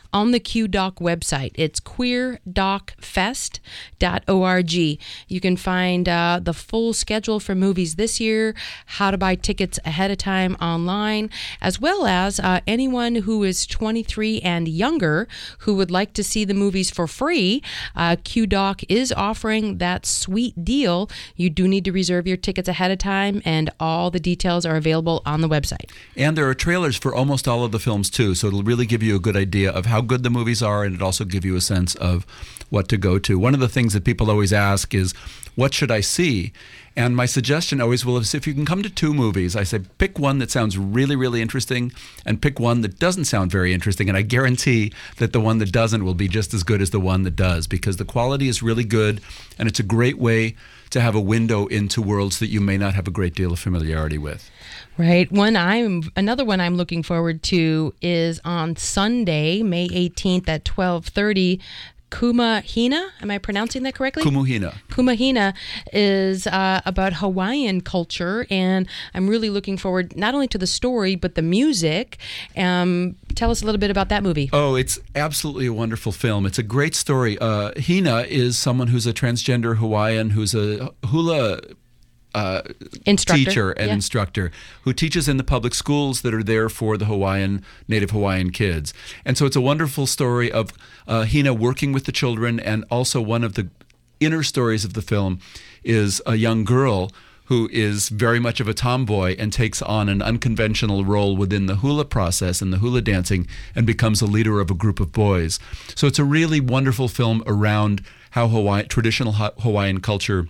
on the Q Doc website. It's queer doc fest dot org. You can find uh, the full schedule for movies this year, how to buy tickets ahead of time online, as well as uh, anyone who is twenty-three and younger who would like to see the movies for free. Uh, Q Doc is offering that sweet deal. You do need to reserve your tickets ahead of time, and all the details are available on the website. And there are trailers for almost all of the films too, so it'll really give you a good idea of how good the movies are, and it also give you a sense of what to go to. One of the things that people always ask is, what should I see? And my suggestion always will is, if you can come to two movies, I say pick one that sounds really, really interesting and pick one that doesn't sound very interesting. And I guarantee that the one that doesn't will be just as good as the one that does, because the quality is really good, and it's a great way to have a window into worlds that you may not have a great deal of familiarity with. Right. One I'm another one I'm looking forward to is on Sunday, May eighteenth at twelve thirty. Kumahina, am I pronouncing that correctly? Kumahina. Kumahina is uh, about Hawaiian culture, and I'm really looking forward not only to the story but the music. Um, tell us a little bit about that movie. Oh, it's absolutely a wonderful film. It's a great story. Uh, Hina is someone who's a transgender Hawaiian who's a hula Uh, instructor. teacher and yeah. instructor who teaches in the public schools that are there for the Hawaiian, Native Hawaiian kids. And so it's a wonderful story of uh, Hina working with the children, and also one of the inner stories of the film is a young girl who is very much of a tomboy and takes on an unconventional role within the hula process and the hula dancing, and becomes a leader of a group of boys. So it's a really wonderful film around how Hawaii, traditional Hawaiian culture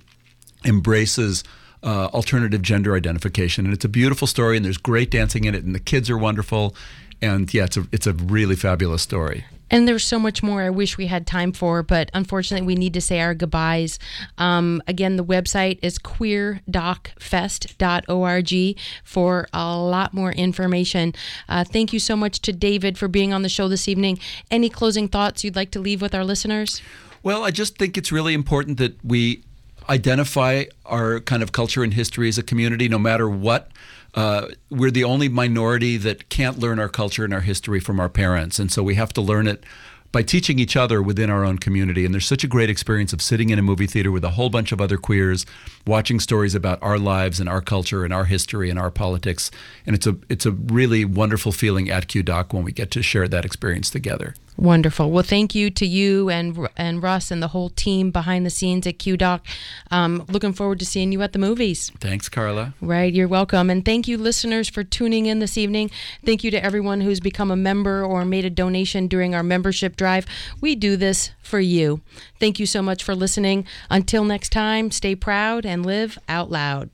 embraces Uh, alternative gender identification, and it's a beautiful story, and there's great dancing in it, and the kids are wonderful, and yeah, it's a it's a really fabulous story. And there's so much more I wish we had time for, but unfortunately we need to say our goodbyes. Um, again, the website is queer doc fest dot org for a lot more information. Uh, thank you so much to David for being on the show this evening. Any closing thoughts you'd like to leave with our listeners? Well, I just think it's really important that we identify our kind of culture and history as a community, no matter what. Uh, we're the only minority that can't learn our culture and our history from our parents, and so we have to learn it by teaching each other within our own community. And there's such a great experience of sitting in a movie theater with a whole bunch of other queers, watching stories about our lives and our culture and our history and our politics. And it's a it's a really wonderful feeling at Q Doc when we get to share that experience together. Wonderful. Well, thank you to you and and Russ and the whole team behind the scenes at Q Doc. Um, looking forward to seeing you at the movies. Thanks, Carla. Right, you're welcome. And thank you, listeners, for tuning in this evening. Thank you to everyone who's become a member or made a donation during our membership drive. We do this for you. Thank you so much for listening. Until next time, stay proud and live out loud.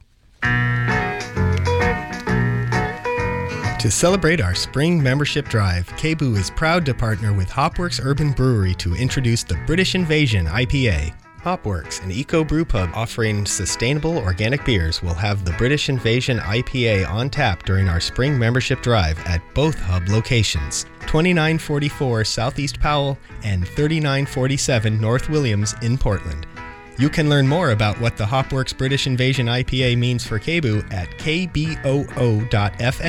To celebrate our spring membership drive, K B O O is proud to partner with Hopworks Urban Brewery to introduce the British Invasion I P A. Hopworks, an eco brew pub offering sustainable organic beers, will have the British Invasion I P A on tap during our spring membership drive at both hub locations, twenty-nine forty-four Southeast Powell and thirty-nine forty-seven North Williams in Portland. You can learn more about what the Hopworks British Invasion I P A means for K B O O at k b o o dot f m.